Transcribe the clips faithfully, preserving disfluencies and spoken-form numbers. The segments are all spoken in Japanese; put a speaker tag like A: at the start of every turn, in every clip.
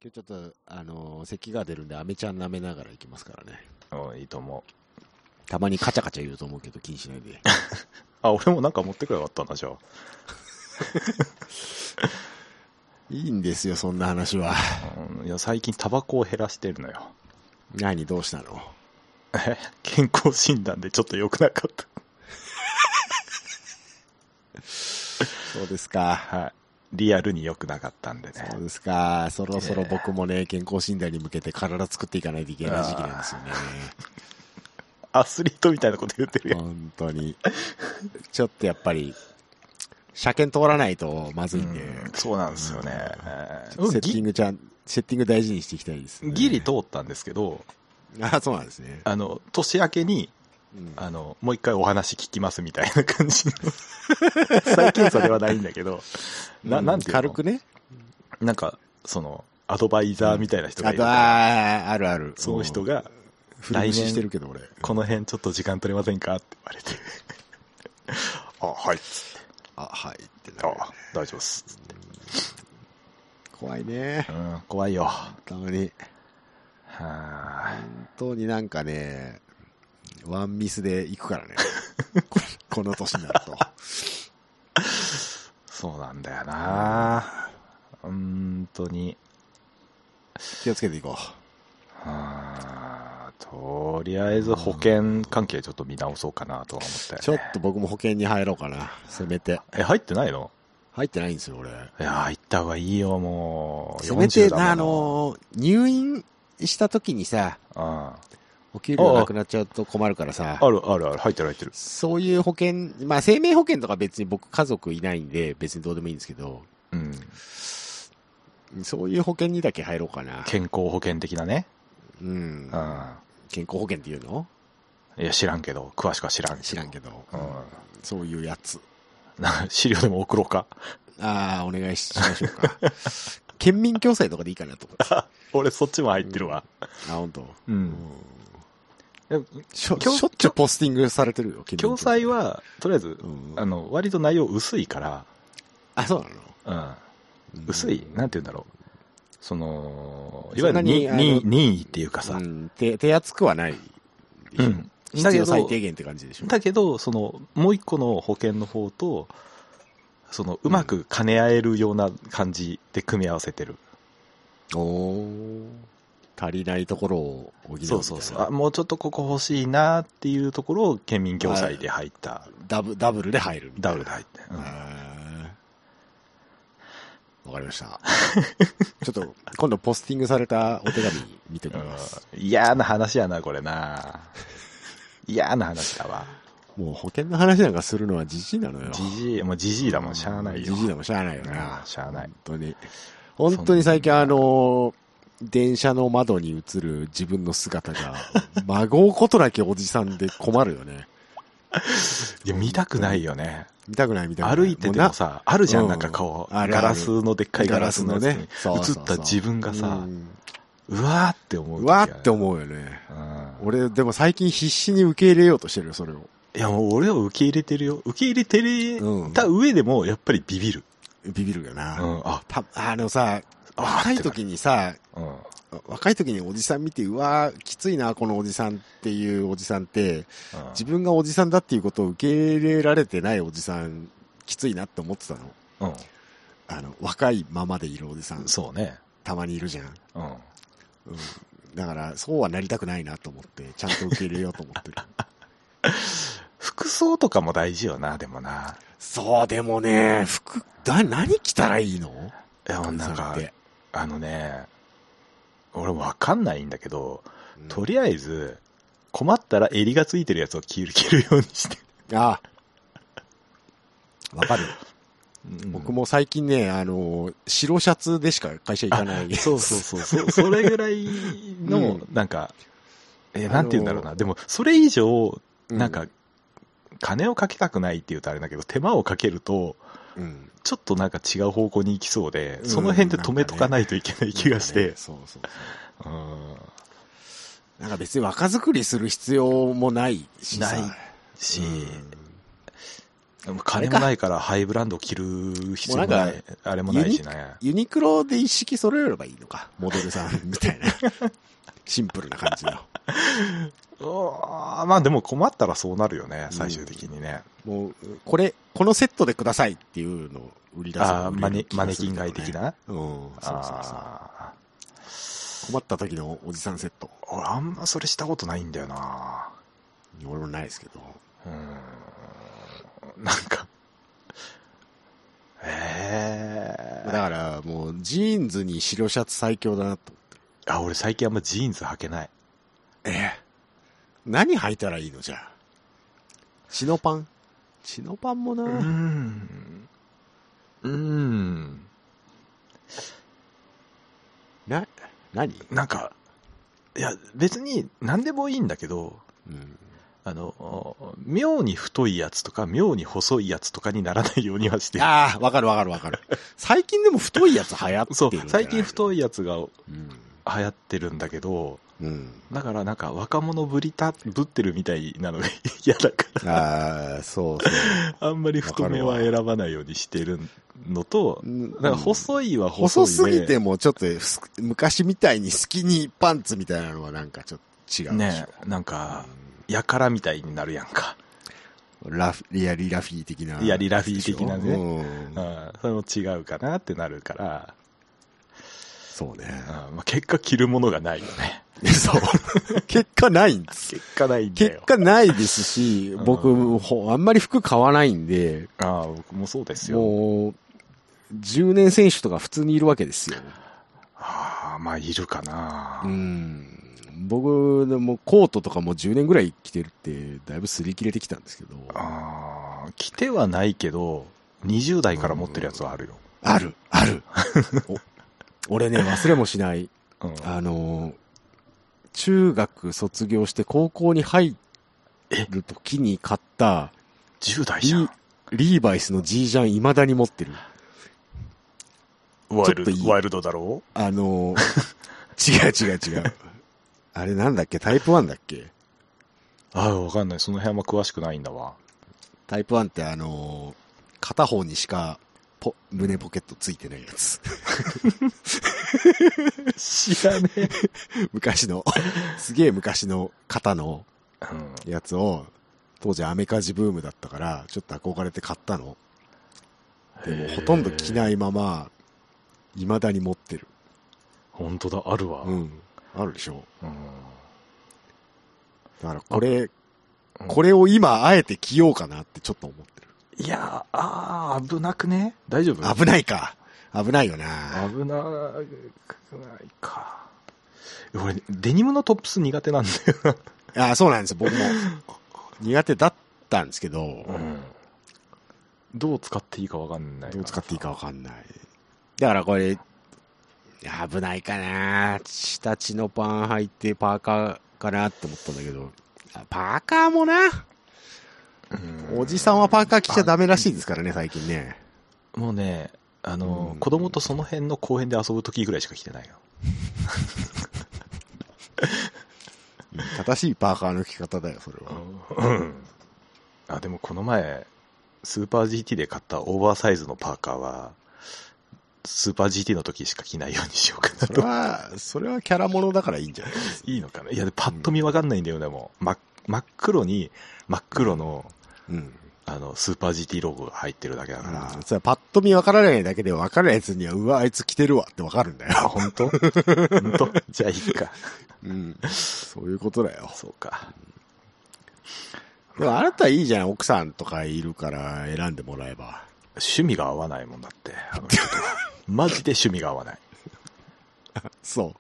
A: 今日ちょっと、あのー、咳が出るんで、アメちゃん舐めながら行きますからね。
B: うん、いいと思う。
A: たまにカチャカチャ言うと思うけど、気にしないで。
B: あ、俺もなんか持ってくればよかったな、じゃあ。
A: いいんですよ、そんな話は。
B: うん、いや、最近タバコを減らしてるのよ。
A: 何、どうしたの？
B: え、健康診断でちょっと良くなかった。
A: そうですか。
B: はい。リアルに良くなかったんでね。
A: そうですか。そろそろ僕もね、健康診断に向けて体作っていかないといけない時期なんですよね。
B: アスリートみたいなこと言ってるよ。
A: 本当に。ちょっとやっぱり、車検通らないとまずいんで。
B: うん、そうなんですよね。
A: うん、セッティングちゃん、セッティング大事にしていきたいです、ね。
B: ギリ通ったんですけど、
A: あ、そうなんですね。
B: あの、年明けに、うん、あの、もう一回お話聞きますみたいな感じの。最近それはないんだけど、な、なんていうの？
A: 軽くね。
B: なんか、その、アドバイザーみたいな人がいるから、
A: うん、あ, あ, あるある。
B: その人が、
A: 来年してるけど俺。
B: この辺ちょっと時間取れませんかって言われて。あ、はい。
A: あ、はいってなる、ね。
B: あ、大丈夫っす。つって。
A: 怖いね。
B: うん、怖いよ。
A: たまに。
B: はぁ。
A: 本当になんかね、ワンミスで行くからね。この年になると。
B: そうなんだよなぁ。本当に。
A: 気をつけていこう。
B: はぁ。とりあえず保険関係ちょっと見直そうかなとは思ったよね。
A: ちょっと僕も保険に入ろうかな。せめて。
B: え、入ってないの？
A: 入ってないんですよ、俺。い
B: や、入った方がいいよ、もう。
A: せめて、あの、入院した時にさ、
B: ああ、
A: お給料なくなっちゃうと困るからさ。
B: あるあるある、入ってる入ってる。
A: そういう保険、まあ生命保険とか別に僕家族いないんで別にどうでもいいんですけど、
B: うん。
A: そういう保険にだけ入ろうかな。
B: 健康保険的なね。
A: うん。うん、健康保険っていうの？
B: いや、知らんけど、詳しくは知らんけど。
A: 知らんけど。
B: うん。
A: そういうやつ。
B: 資料でも送ろうか。
A: ああ、お願いしましょうか。県民共済とかでいいかなと思って。
B: 俺そっちも入ってるわ。
A: うん、あ、本当。
B: うん。うん、
A: しょ、しょっちゅうポスティングされてるよ、
B: 共済は、とりあえず、うん、あの、割と内容薄いから。
A: あ、そうな
B: の？うん。薄い、なんて言うんだろう。その、いわゆる任意っていうかさ。
A: うん、手、手厚くはないでしょ。うん。必要最低限って感じでしょ。
B: だけど、その、もう一個の保険の方と、その、うまく兼ね合えるような感じで組み合わせてる。
A: うん、おー。足りないところを補うみたいな。
B: そうそうそう。あ、もうちょっとここ欲しいなっていうところを県民共済で入った。
A: ダブ、ダブルで入る。
B: ダブルで入って。
A: うん。わかりました。ちょっと、今度ポスティングされたお手紙見てみます。
B: うん、嫌な話やな、これな。嫌な話だわ。
A: もう保険の話なんかするのはジジイなのよ。
B: ジジイ、もうジジイだもん、しゃあないよ。
A: ジジイだもん、しゃあないよな。
B: しゃあない。
A: 本当に。本当に最近あの、電車の窓に映る自分の姿が、孫うことなきおじさんで困るよね。
B: いや、見たくないよね。
A: 見たくない見たくない。
B: 歩いててもさ、あるじゃん、なんかこう、ガラスのでっかいガラスのね、映った自分がさ、うわーって思う。
A: うわーって思うよね。俺、でも最近必死に受け入れようとしてるよ、それを。
B: いや、もう俺は受け入れてるよ。受け入れてた上でも、やっぱりビビる。
A: ビビるよな。
B: うん、
A: あ、た、あのさ、若い時にさ、うん、若い時におじさん見て、うわーきついなこのおじさんっていうおじさんって、うん、自分がおじさんだっていうことを受け入れられてないおじさんきついなって思ってたの、うん、あの若いままでいるおじさん、
B: そうね、
A: たまにいるじゃん、
B: うんうん、
A: だからそうはなりたくないなと思ってちゃんと受け入れようと思ってる。
B: 服装とかも大事よな、でもな。
A: そう、でもね、服だ何着たらいいの？
B: いや、なんかあのね、俺わかんないんだけど、うん、とりあえず、困ったら襟がついてるやつを着る、着るようにして。
A: ああ。わかる、うん。僕も最近ね、あの、白シャツでしか会社行かない。
B: そうそうそうそう。それぐらいの、なんか、うん、え、なんて言うんだろうな。でも、それ以上、なんか、うん、金をかけたくないって言うとあれだけど、手間をかけると、うん、ちょっとなんか違う方向に行きそうで、うん、その辺で止めとかないといけない気がして。
A: ね、そうそうそう。うん。なんか別に若作りする必要もないしさ。
B: ないし、うん、 金もないからハイブランド着る必要もない、あれもないしね。
A: ユニクロで一式揃えればいいのか、モデルさんみたいな。シンプルな感じの。
B: まあでも困ったらそうなるよね、最終的にね。
A: うん、もう、これ、このセットでくださいっていうのを売り出す。
B: ああ、マネ、マネキン買い的な。
A: うん、そうそうそう。困った時のおじさんセット。
B: 俺あんまそれしたことないんだよな。
A: 俺もないですけど。
B: うん。なんか。へえ。
A: だからもうジーンズに白シャツ最強だなと思ってる。
B: あ、俺最近あんまジーンズ履けない。
A: ええ。何履いたらいいのじゃあ。チノパンチノパンもな。うーん。
B: うーん。
A: な、何
B: なんか、いや、別に何でもいいんだけど、
A: うん、
B: あの、妙に太いやつとか、妙に細いやつとかにならないようにはしてる。
A: ああ、わかるわかるわかる。最近でも太いやつ流行ってるんじゃない。
B: そう、最近太いやつが
A: 流
B: 行ってるんだけど、
A: うん、
B: だからなんか若者ぶりた、ぶってるみたいなのが嫌だから。
A: ああ、そうそう。
B: あんまり太めは選ばないようにしてるのと、なんか細いは細いで、
A: 細すぎてもちょっと昔みたいにスキニーパンツみたいなのはなんかちょっと違うでしょ。
B: ね、なんか、やからみたいになるやんか。
A: ラフ、リアリラフィー的な。
B: いや、リラフィー的なね。
A: うん。
B: あそれも違うかなってなるから。
A: そうね。
B: あまあ、結果着るものがないよね。
A: そう。結果ないんです。
B: 結果ないんだよ。
A: 結果ないですし、僕、あんまり服買わないんで。
B: ああ、僕もそうですよ。
A: もう、じゅうねん選手とか普通にいるわけですよ。
B: ああ、まあ、いるかな。
A: うん。僕、でもコートとかもじゅうねんぐらい着てるって、だいぶ擦り切れてきたんですけど。
B: ああ、着てはないけど、にじゅう代から持ってるやつはあるよ。
A: ある、ある。俺ね、忘れもしない。うん、あの、中学卒業して高校に入る時に買った
B: じゅう代じゃん。
A: リーバイスの G ジャン未だに持ってる。
B: ワイルド、ワイルドだろ
A: うあの、違う違う違う。あれなんだっけタイプワンだっけ。
B: ああ、わかんない。その辺あんま詳しくないんだわ。
A: タイプワンってあの、片方にしかポ胸ポケットついてないやつ。
B: 知らねえ。
A: 昔の、すげえ昔の型のやつを、当時アメカジブームだったから、ちょっと憧れて買ったの。でもほとんど着ないまま、未だに持ってる。
B: 本当だ、あるわ。
A: うん。あるでしょ。
B: うん、
A: だからこれ、これを今あえて着ようかなってちょっと思ってる。
B: いやー、あー、危なくね？大丈夫？
A: 危ないか。危ないよな。
B: 危なくないか。俺、デニムのトップス苦手なんだよ
A: な。あ、そうなんですよ、僕も。苦手だったんですけど、うん、
B: どう使っていいかわかんない。
A: どう使っていいかわかんない。だからこれ、危ないかな。下地のパン履いてパーカーかなって思ったんだけど、パーカーもな。おじさんはパーカー着ちゃダメらしいですからね、最近ね。
B: もうね、あの、うん、子供とその辺の公園で遊ぶときぐらいしか着てないよ。
A: 正しいパーカーの着方だよ、それは。
B: うん。あ、でもこの前、スーパー ジーティー で買ったオーバーサイズのパーカーは、スーパー ジーティー の時しか着ないようにしようかなと。
A: それは、それはキャラものだからいいんじゃないですか。
B: いいのかな。いや、パッと見わかんないんだよね、もう。真、真っ黒に、真っ黒の、うん。あの、スーパー ジーティー ロゴが入ってるだけだから。
A: うん、それパッと見わからないだけでわかるやつには、うわ、あいつ着てるわってわかるんだよ。
B: あ、本当？本当？じゃあいいか。
A: うん。そういうことだよ。
B: そうか。
A: でもあなたいいじゃん。奥さんとかいるから選んでもらえば。
B: 趣味が合わないもんだって。あの人とマジで趣味が合わない。
A: そう。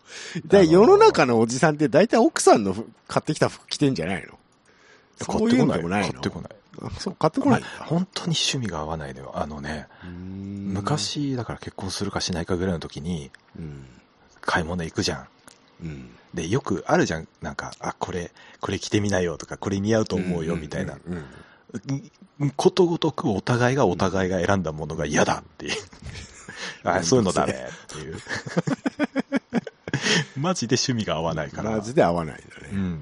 A: で、世の中のおじさんって大体奥さんの買ってきた服着てんじゃないの？そういうのでもないの？
B: 買ってこない。
A: そう、買ってこないんだ。
B: 本当に趣味が合わないのよ。あのね、昔、だから結婚するかしないかぐらいの時に、うん、買い物行くじゃん。うん、で、よくあるじゃん。なんか、あ、これ、これ着てみなよとか、これ似合うと思うよみたいな。ことごとくお互いがお互いが選んだものが嫌だっていう。あ、そういうのダメっていう。マジで趣味が合わないから。
A: マジで合わないんだね。
B: うん。うん、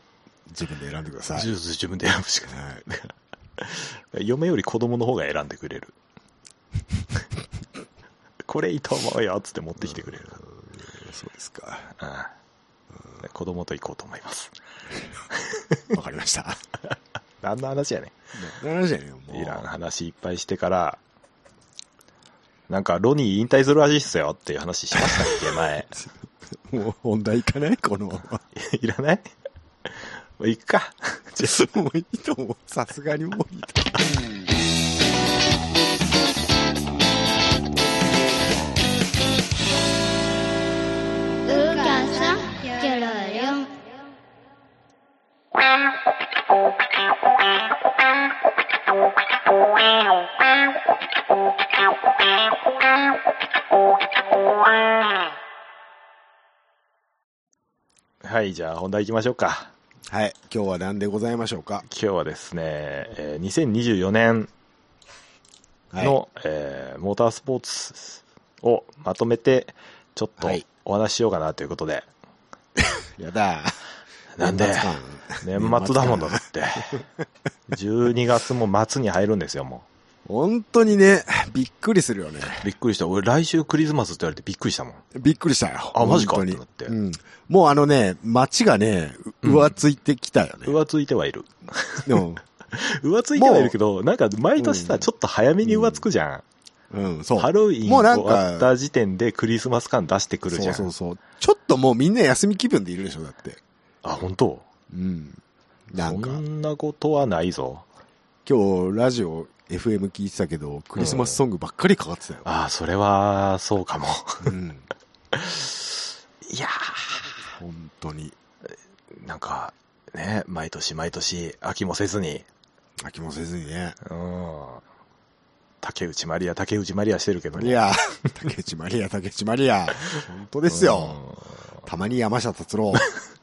A: じゃあ、自分で選んでください。
B: 自分で選ぶしかない。 嫁より子供の方が選んでくれる。これいいと思うよっつって持ってきてくれる。
A: そうですか。
B: うん、子供と行こうと思います。
A: わかりました。
B: 何の話やねん。
A: 何の話やねん。もう
B: いらん話いっぱいしてから、なんかロニー引退するらしいっすよっていう話しましたっけ前。
A: もう本題いかないこのまま。
B: いらないもういっか。
A: もういいと思う。さすがにもういいと思う。
B: はい、じゃあ本題行きましょうか。
A: はい、今日は何でございましょうか。
B: 今日はですね、えー、にせんにじゅうよねんの、はい、えー、モータースポーツをまとめてちょっとお話ししようかなということで。はい、
A: やだ。
B: なんで年末だもんだって。じゅうにがつも末に入るんですよ、もう。
A: 本当にね、びっくりするよね。
B: びっくりした。俺来週クリスマスって言われてびっくりしたもん。
A: びっくりしたよ。
B: あ、マジかってなって、
A: うん。もうあのね、街がね、浮ついてきたよね。
B: 浮ついてはいる。
A: うん、
B: 浮ついてはいるけど、なんか毎年さ、うん、ちょっと早めに浮つくじゃん。
A: うん、うん、そう。
B: ハロウィン終わった時点でクリスマス感出してくるじゃん。
A: そうそうそう。ちょっともうみんな休み気分でいるでしょ、だって。
B: あ、本当？
A: うん。なんか。
B: そんなことはないぞ。
A: 今日、ラジオ、エフエム 聞いてたけど、クリスマスソングばっかりかかってたよ。
B: うん、ああ、それは、そうかも。
A: うん。
B: いや
A: ー。本当に。
B: なんか、ね、毎年毎年、飽きもせずに。
A: 飽きもせずにね。
B: うん。竹内まりや、竹内まりやしてるけどね。
A: いや、竹内まりや、竹内まりや。本当ですよ。たまに山下達郎。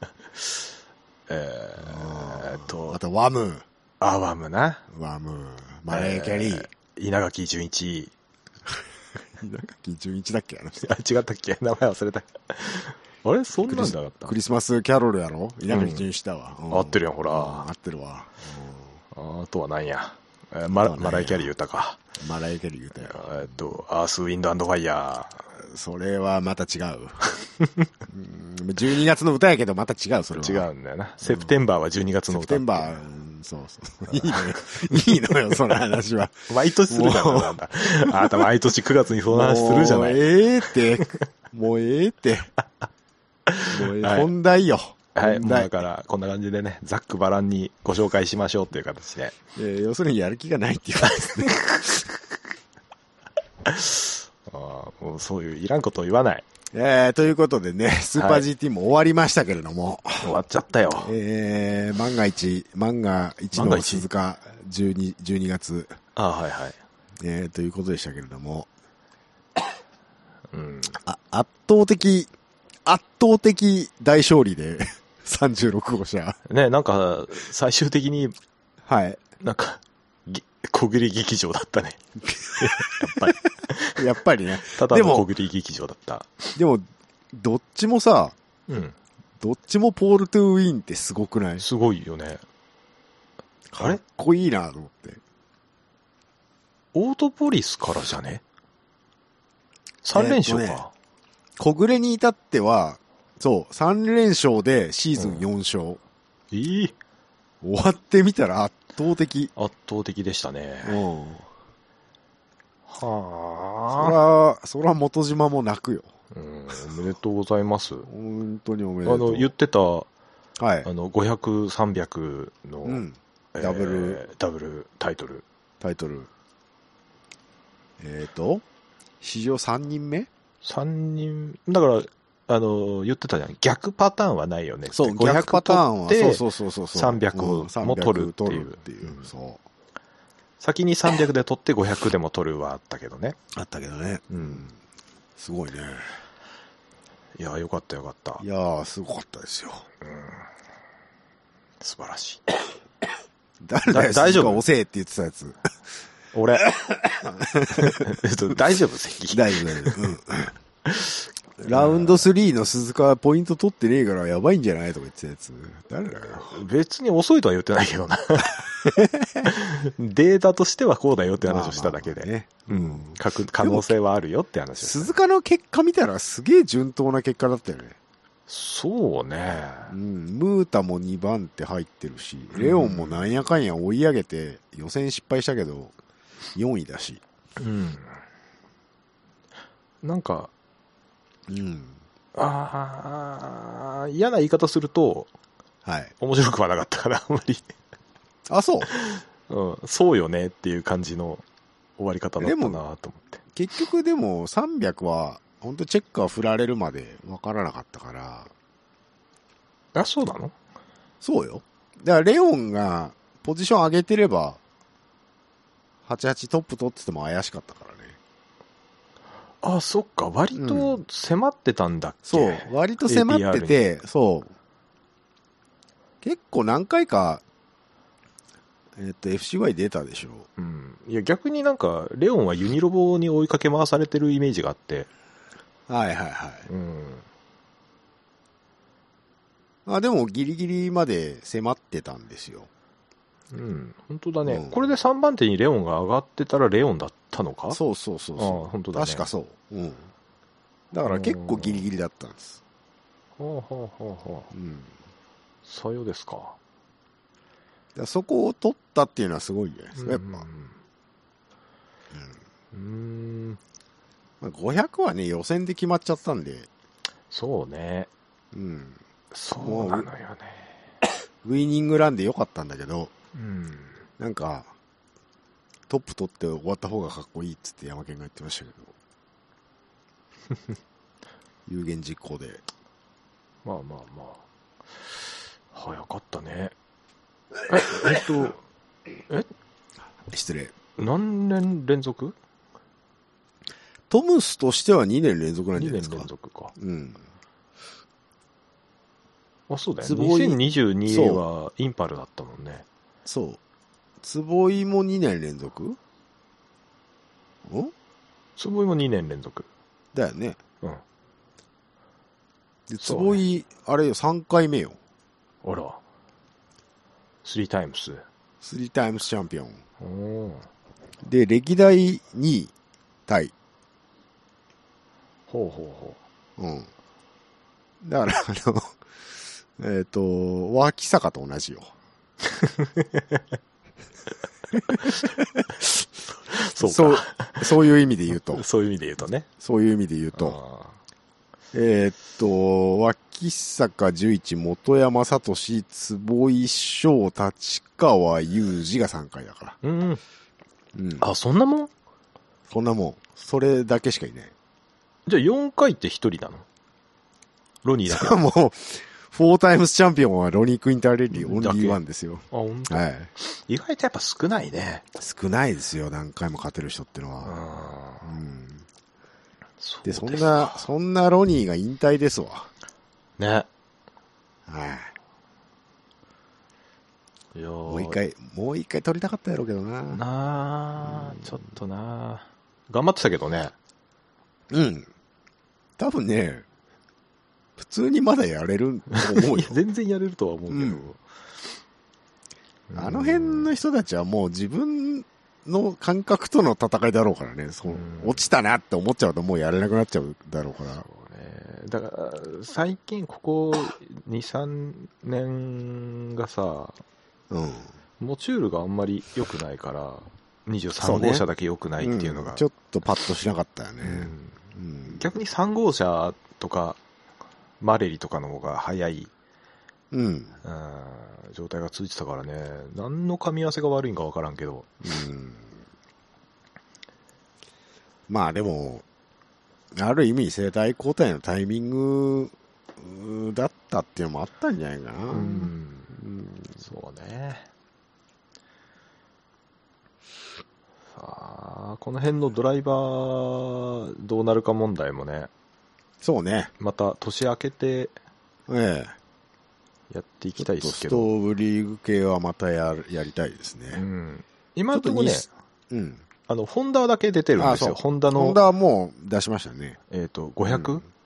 B: えーっと。
A: あと、ワム。
B: あ、ワムな。
A: ワム。マレー・キャリー。え
B: ー、稲垣潤一。
A: 稲垣潤一だっけあの人。
B: あ、違ったっけ名前忘れた。あれそんなんだった
A: クリスマスキャロルやろ稲垣潤一だわ。
B: うんうん、合ってるやん、ほら。
A: 合ってるわ。
B: うん、あとは何や。えー、ママライ・キャリー言ったか。
A: マライ・キャリー言ったよ。
B: えっと、アース・ウィンド・アンド・ファイヤー。
A: それはまた違う。じゅうにがつの歌やけどまた違う、それは。
B: 違うんだよな。セプテンバーはじゅうにがつの歌。
A: セプテンバー、うん、そうそう。いいのよ。いいのよ、その話は。
B: 毎年するじゃん、なんだ。あなた毎年くがつにその話するじゃない。
A: もうええって。もうええって。もうええ、はい、本題よ。
B: はい、もうだから、こんな感じでね、ざっくばらんにご紹介しましょうっていう形で。
A: えー、要するにやる気がないっていうことですね。
B: あもうそういういらんことを言わない。
A: えー、ということでね、スーパー ジーティー も終わりましたけれども。
B: はい、終わっちゃったよ。
A: えー、万が一、万が一の鈴鹿じゅうに、じゅうにがつ。
B: あはいはい。
A: えー、ということでしたけれども。
B: うん。
A: あ、圧倒的、圧倒的大勝利で、さんじゅうろくごうしゃ。
B: ね、なんか、最終的に、
A: はい。
B: なんか、小栗劇場だったね。やっぱり。
A: やっぱりね。
B: ただの小栗劇場だった。
A: でも、どっちもさ、
B: うん。
A: どっちもポール・トゥ・ウィンってすごくない？
B: すごいよね。
A: あれ？かっこいいなと思って。
B: オートポリスからじゃね ?さん 連勝か、えーね。
A: 小暮に至っては、そう、さん連勝でシーズンよん勝。うん、
B: いい。
A: 終わってみたら圧倒的。
B: 圧倒的でしたね。
A: うん。
B: は
A: あ。そら、そら元島も泣くよ。
B: うん、おめでとうございます。
A: 本当におめでとう。
B: あの、言ってた、はい。
A: あ
B: の、ごひゃく、さんびゃくの、うん、
A: ダブル、え
B: ー、ダブルタイトル。
A: タイトル。えっ、ー、と、史上さんにんめ ?
B: さん 人、だから、あの、言ってたじゃん。逆パターンはないよね。
A: そう、逆パターンは、そうそうそうそう。
B: さんびゃくも取るっていう。
A: っていう、そう。
B: 先にさんびゃくで取ってごひゃくでも取るはあったけどね。
A: あったけどね。
B: うん。
A: すごいね。
B: いや、よかったよかった。
A: いやー、すごかったですよ。
B: うん。素晴らしい。
A: 誰だよ、大丈夫遅えって言ってたやつ。
B: 俺。大丈夫席。
A: 大丈夫、大丈夫。うん。 ラウンドスリーの鈴鹿はポイント取ってねえからやばいんじゃないとか言ってたやつ。誰だよ。
B: 別に遅いとは言ってないけどな。データとしてはこうだよって話をしただけで。まあまあね、うん。可能性はあるよって話をした。
A: 鈴鹿の結果見たらすげえ順当な結果だったよね。
B: そうね。
A: うん。ムータもにばん手入ってるし、レオンもなんやかんや追い上げて、予選失敗したけど、よんいだし。
B: うん。なんか、
A: うん。
B: ああ、嫌な言い方すると、
A: はい。
B: 面白くはなかったから、あんまり。
A: あ、そう。
B: うん。そうよねっていう感じの終わり方だったなと思って。
A: 結局でもさんびゃくは、本当チェッカー振られるまで分からなかったから。
B: あ、そうなの？
A: そうよ。だからレオンがポジション上げてれば、はちじゅうはちトップ取ってても怪しかったからね。
B: あ、そっか。割と迫ってたんだっけ、
A: うん、そう。割と迫ってて、そう。結構何回か、えっと、エフシーワイ 出たでしょ。
B: うん。いや、逆になんか、レオンはユニロボに追いかけ回されてるイメージがあって。
A: はいはいはい。
B: うん。
A: あ、でもギリギリまで迫ってたんですよ。
B: うん、本当だね、うん。これでさんばん手にレオンが上がってたらレオンだったのか？
A: そうそうそうそう。
B: ああ、本当だね。
A: 確かそう。うん。だから結構ギリギリだったんです。
B: ほうほうほうほう。うん。さようですか。
A: だそこを取ったっていうのはすごいじゃないですか、やっぱ。うん。
B: うん。
A: まあ、ごひゃくはね、予選で決まっちゃったんで。
B: そうね。
A: うん。
B: そうなのよね。
A: ウイニングランで良かったんだけど、
B: うん、
A: なんか、トップ取って終わった方がかっこいいっつって山県が言ってましたけど。有言実行で。
B: まあまあまあ。早かったね。え、えっと、え
A: 失礼。
B: 何年連続？
A: トムスとしてはにねん連続なんじゃないですか。
B: にねん連続か。
A: うん。
B: あ、そうだよね。にせんにじゅうにはインパルだったもんね。
A: そう。坪井もにねん連続？ん？
B: 坪井もにねん連続。
A: だよね。
B: うん。
A: で、坪井、ね、あれよ、さんかいめよ。
B: あら。スリータイムス。
A: スリータイムスチャンピオン。
B: お
A: で、歴代にいタイ。
B: ほうほ
A: うほう。うん。だから、あの、えっと、脇坂と同じよ。
B: そうか。
A: そう、そういう意味で言うと。
B: そういう意味で言うとね。
A: そういう意味で言うと。えー、っと、脇坂十一、本山聡、坪井翔、立川裕二がさんかいだから。
B: うん。
A: うん。
B: あ、そんなもん？
A: そんなもん。それだけしかいない。
B: じゃあよんかいってひとりなの？ロニーだけ。
A: もう、フォータイムスチャンピオンはロニー・クインターレディオンリーワンですよ。
B: あ、本当。
A: はい。
B: 意外とやっぱ少ないね。
A: 少ないですよ、何回も勝てる人ってのは。うん。そうで、そんな、そんなロニーが引退ですわ。
B: ね。
A: はい。
B: いや
A: もう一回、もう一回取りたかったやろうけどな。
B: なあ、ちょっとな頑張ってたけどね。
A: うん。多分ね、普通にまだやれると思うよ。
B: 全然やれるとは思うけど、
A: うん。あの辺の人たちはもう自分の感覚との戦いだろうからね。そう、落ちたなって思っちゃうともうやれなくなっちゃうだろうから。
B: そうね。だから、最近ここに、さんねんがさ、
A: うん。
B: モチュールがあんまり良くないから、にじゅうさん号車だけ良くないっていうのが。
A: うん、ちょっとパッとしなかったよね。
B: うんうん、逆にさん号車とか、マレリとかの方が早い、
A: うん、うん
B: 状態が続いてたからね、何の噛み合わせが悪いんか分からんけど。
A: うん、まあでも、ある意味世代交代のタイミングだったっていうのもあったんじゃないかな。うん、うん、
B: そうね。さあ、この辺のドライバーどうなるか問題もね。
A: そうね。
B: また年明けて、
A: ええ、
B: やっていきたいですけど。
A: ストーブリーグ系はまたややりたいですね。
B: うん、今のところね、
A: うん、
B: あのホンダだけ出てるんですよ。ホンダの
A: ホンダはもう出しましたね。
B: えっと ごひゃく？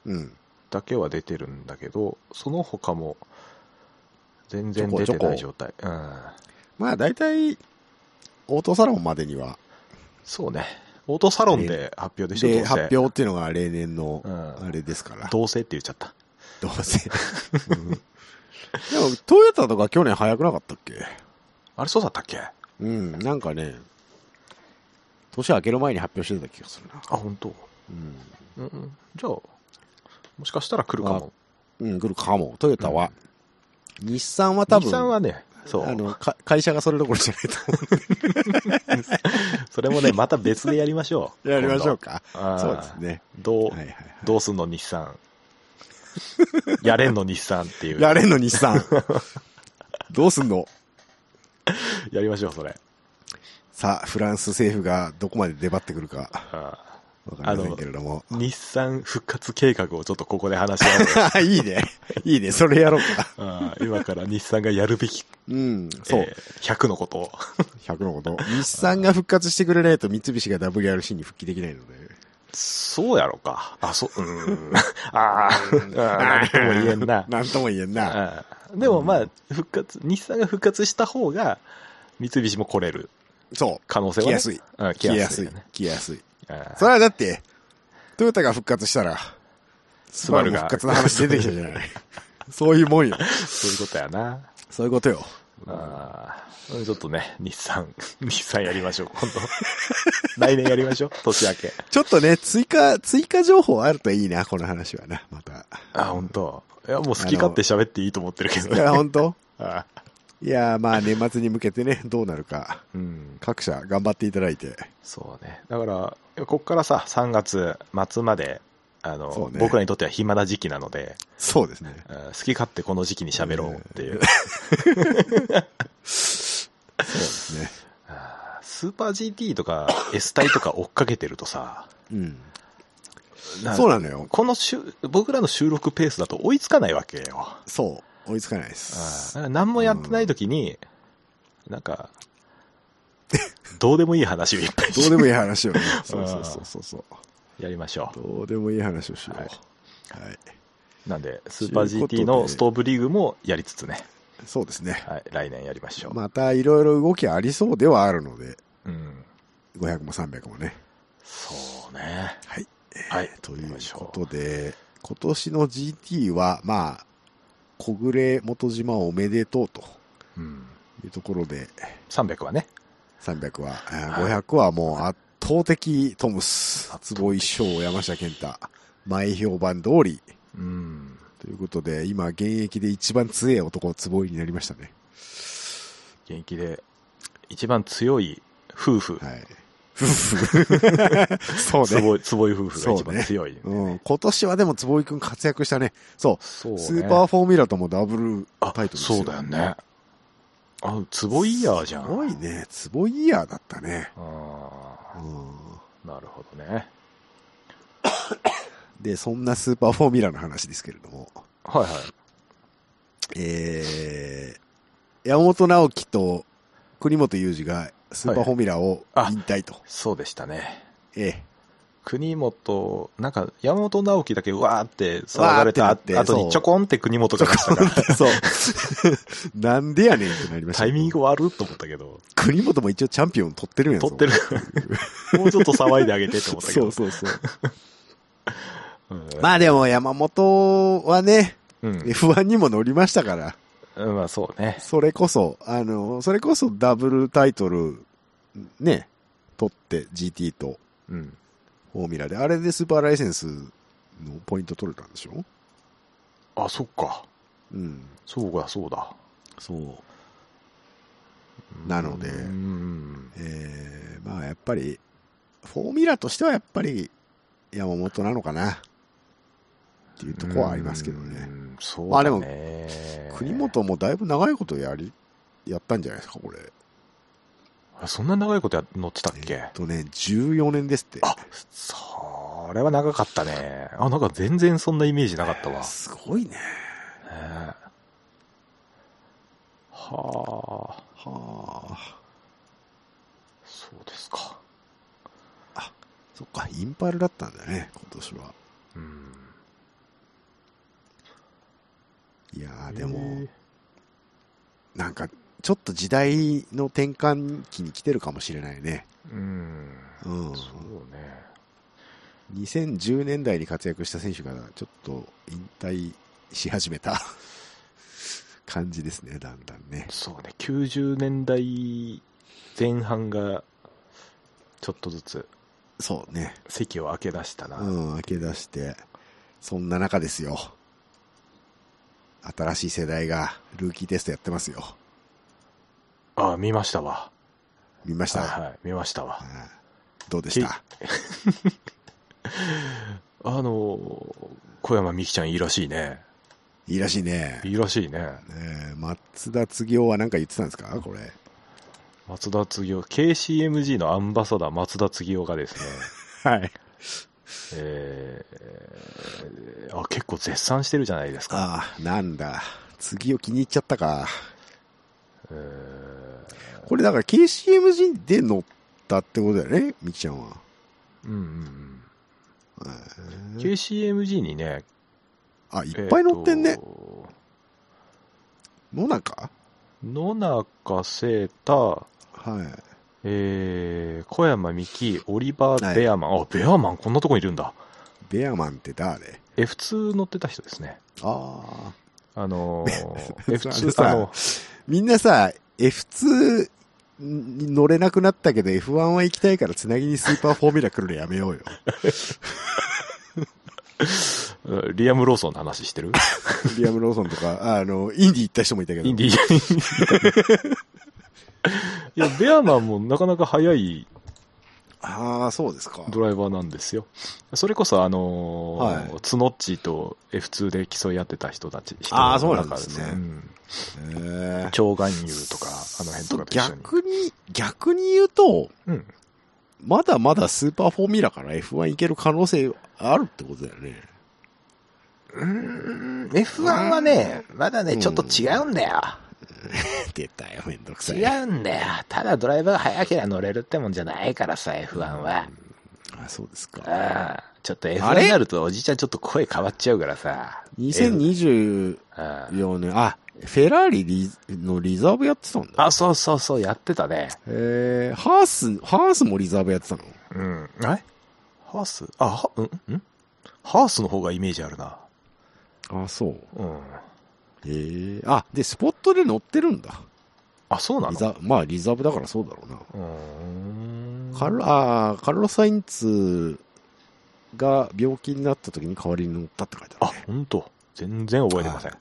B: だけは出てるんだけど、その他も全然出てない状態。うん、
A: まあ大体オートサロンまでには、
B: そうね、オートサロンで発表でしょ。
A: で発表っていうのが例年のあれですから、うん、
B: どうせって言っちゃった。
A: どうせ、うん、でもトヨタとか去年早くなかったっけ？
B: あれそうだったっけ？
A: うん、なんかね、年明ける前に発表してた気がするな。
B: あ、本当。うん、うん、じゃあもしかしたら来るかも。
A: うん、来るかも。トヨタは、うん、日産は多分、
B: 日産はね、そう
A: あのか会社がそれどころじゃないと思う。
B: それもね、また別でやりましょう。
A: やりましょうか。そうですね。
B: どう、はいはいはい、どうすんの日産。やれんの日産っていう。
A: やれんの日産。どうすんの？
B: やりましょう、それ。
A: さあ、フランス政府がどこまで出張ってくるか。わかりませんけれども。
B: 日産復活計画をちょっとここで話し合
A: おう。いいね。いいね。それやろうか。
B: あ今から日産がやるべき。
A: うん、そう、え
B: ー。ひゃくのことを。
A: ひゃくのこと。日産が復活してくれないと三菱が ダブリューアールシー に復帰できないので。
B: そうやろか。あ、そう、うん。ああ、なんとも言えんな。
A: なんとも言えんな。
B: でもまあ、復活、日産が復活した方が、三菱も来れる。
A: そう。
B: 可能性は、ね。
A: 来やすい。
B: うん、
A: 来やすい。来やすい。それはだって、トヨタが復活したら、スバルが復活の話出てきたじゃない。そういうもんよ。
B: そういうことやな。
A: そういうことよ。
B: ああ、ちょっとね、日産、日産やりましょう、今度。来年やりましょう、年明け。
A: ちょっとね、追加、追加情報あるといいな、この話はな、また。
B: あ、本当。いや、もう好き勝手喋っていいと思ってるけどね。
A: いや、本当。ああいや、まあ年末に向けてね、どうなるか。うん、各社頑張っていただいて。
B: そうね。だから、こっからさ、さんがつ末まで、あの、ね、僕らにとっては暇な時期なので。
A: そうですね。
B: 好き勝手この時期に喋ろうっていう。
A: そうですね。
B: スーパー ジーティー とか S 帯とか追っかけてるとさ、うん、
A: そうなのよ。
B: この僕らの収録ペースだと追いつかないわけよ。
A: そう。追いつかないです。
B: あ何もやってない時に、うん、なんか、どうでもいい話をいっぱい
A: どうでもいい話をね。そうそうそうそうそう。
B: やりましょ
A: う。どうでもいい話をしよう。はい。はい、
B: なんで、スーパー ジーティー のストーブリーグもやりつつね。
A: そうですね。
B: はい。来年やりましょう。
A: またいろいろ動きありそうではあるので。
B: うん。
A: ごひゃくもさんびゃくもね。
B: そうね。
A: はい。
B: はい。
A: ということで、今年の ジーティー は、まあ、小暮元島おめでとうというところで、うん、
B: さんびゃくはね。
A: さんびゃくは、ごひゃくはもう圧倒的トムス、坪井翔、山下健太、前評判通り、うん、ということで、今現役で一番強い男、坪井になりましたね。
B: 現役で一番強い夫婦。はい。
A: 夫婦。そうね。
B: 坪井、坪井夫婦が一番強い、ね
A: うん。今年はでも坪井くん活躍したね。そう。そうね、スーパーフォーミュラともダブルタイトルですよ、ね。
B: そうだよね。あ、坪井イヤーじゃん。
A: すごいね。坪井イヤーだったね。
B: あうん、なるほどね。
A: で、そんなスーパーフォーミュラの話ですけれども。
B: はいはい。
A: えー、山本直樹と国本裕二がスーパーフォーミュラを引退と。はい、
B: そうでしたね。
A: ええ。
B: 国本、なんか山本直樹だけわーって騒がれた後にちょこんって国本が出したから。
A: そう。なんでやねんってなりました。
B: タイミング悪っと思ったけど。
A: 国本も一応チャンピオン取ってるんや
B: ぞ。取ってる。もうちょっと騒いであげてって思ったけど。
A: そうそうそう。うん、まあでも山本はね、うん、エフワン にも乗りましたから。
B: うん、まあそうね。
A: それこそ、あの、それこそダブルタイトル、ね、取って ジーティー と、うん、フォーミュラで、あれでスーパーライセンスのポイント取れたんでしょ？
B: あ、そっか。
A: うん。
B: そうだ、そうだ。
A: そう。なので、うんえー、まあやっぱり、フォーミュラとしてはやっぱり山本なのかな。っていうところはありますけどね。
B: うんそうだね。まあで
A: も、国本もだいぶ長いことやり、やったんじゃないですか、これ。
B: そんな長いことや乗ってたっけ？え
A: っとね、じゅうよねんですって。
B: あ、それは長かったね。あ、なんか全然そんなイメージなかったわ。
A: すごいね。
B: ねはあ。はあ。そうですか。
A: あ、そっか、インパルだったんだね、今年は。
B: うん。
A: いやーでも、なんか、ちょっと時代の転換期に来てるかもしれないね。
B: うん。うん。そうね。
A: にせんじゅうねんだいに活躍した選手がちょっと引退し始めた感じですね、だんだんね。
B: そうね、きゅうじゅうねんだいぜん半がちょっとずつ
A: そうね
B: 席を開け出したな。
A: うん、開け出して、そんな中ですよ。新しい世代がルーキーテストやってますよ。
B: ああ、見ましたわ。
A: 見ました。
B: はい、はい、見ましたわ。
A: どうでした
B: あの、小山美希ちゃんいいらしいね。
A: いいらしいね。
B: いいらしいね。
A: えー、松田継夫は何か言ってたんですかこれ。
B: 松田継夫、ケーシーエムジー のアンバサダー松田継夫がです
A: ね。はい。
B: えー、あ、結構絶賛してるじゃないですか。
A: ああ、なんだ。継夫気に入っちゃったか。えー、これだから ケーシーエムジー で乗ったってことだよね、みきちゃんは。
B: うんうんうん。えー、ケーシーエムジー にね、
A: あ、いっぱい乗ってんね。野中
B: 野中聖太、
A: はい。
B: えー、小山美希、オリバー・ベアマン、はい、あ、ベアマンこんなとこにいるんだ。
A: ベアマンって誰？
B: エフツー 乗ってた人ですね。
A: あ
B: あ。あのー、エフツー
A: さ、あの、みんなさ、エフツー に乗れなくなったけど エフワン は行きたいからつなぎにスーパーフォーミュラ来るのやめようよ。
B: リアム・ローソンの話してる？
A: リアム・ローソンとか、あの、インディ行った人もいたけど。
B: インディいや、ベアマンもなかなか速い。
A: ああ、そうですか。
B: ドライバーなんですよ。それこそ、あのー、はい、ツノッチーと エフツー で競い合ってた人たち。
A: ああ、そうなんですね。うん、
B: えー、超含有とか、あの辺とかと一緒に。
A: 逆に、逆に言うと、
B: うん、
A: まだまだスーパーフォーミュラから エフワン 行ける可能性あるってことだよね。
B: うーん、エフワン はね、まだね、ちょっと違うんだよ。
A: 出たよ、めんどくさい。
B: 違うんだよ。ただドライバーが速ければ乗れるってもんじゃないからさ、エフワン は。
A: あ、そうですか。
B: ああ、ちょっと エフワン になるとおじちゃんちょっと声変わっちゃうからさ。
A: にせんにじゅうよねん、あ、フェラーリリのリザーブやってたんだ。
B: あ、そうそうそう、やってたね。
A: えー、ハース、ハースもリザーブやってたの？
B: うん。えハースあ、は、うんんハースの方がイメージあるな。
A: あ、そう。
B: うん。
A: えー、あ、で、スポットで乗ってるんだ。
B: あ、そうなの？
A: リザまあ、リザーブだからそうだろうな。
B: うーん。
A: カル、あカルロス・サインツが病気になった時に代わりに乗ったって書いてある、ね。
B: あ、ほんと。全然覚えてません。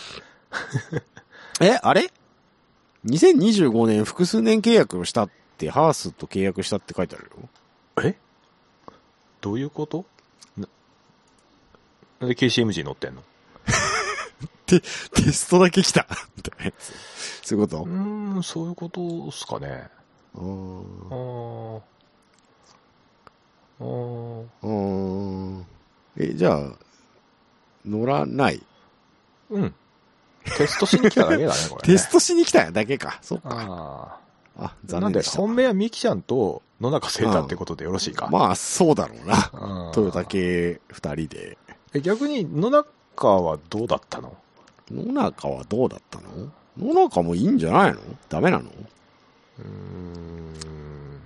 A: え、あれ ?にせんにじゅうごねん複数年契約をしたって、ハースと契約したって書いてあるよ。
B: えどういうこと？な、なんで ケーシーエムジー 乗ってんの？
A: テ, テストだけ来たみたいなやつ。そういうこと？
B: うーん、そういうことっすかね。
A: あー
B: あー。
A: あー。え、じゃあ、乗らない？
B: うん。テストしに来ただけだね、これ、ね。
A: テストしに来ただけか。そっか。
B: あ
A: あ。あ、残念でした。
B: なんで、本命はミキちゃんと野中聖太ってことでよろしいか。
A: まあ、そうだろうな。トヨタ系二人で。
B: え、逆に野中はどうだったの？
A: 野中はどうだったの？野中もいいんじゃないの？ダメなの？う
B: ーん。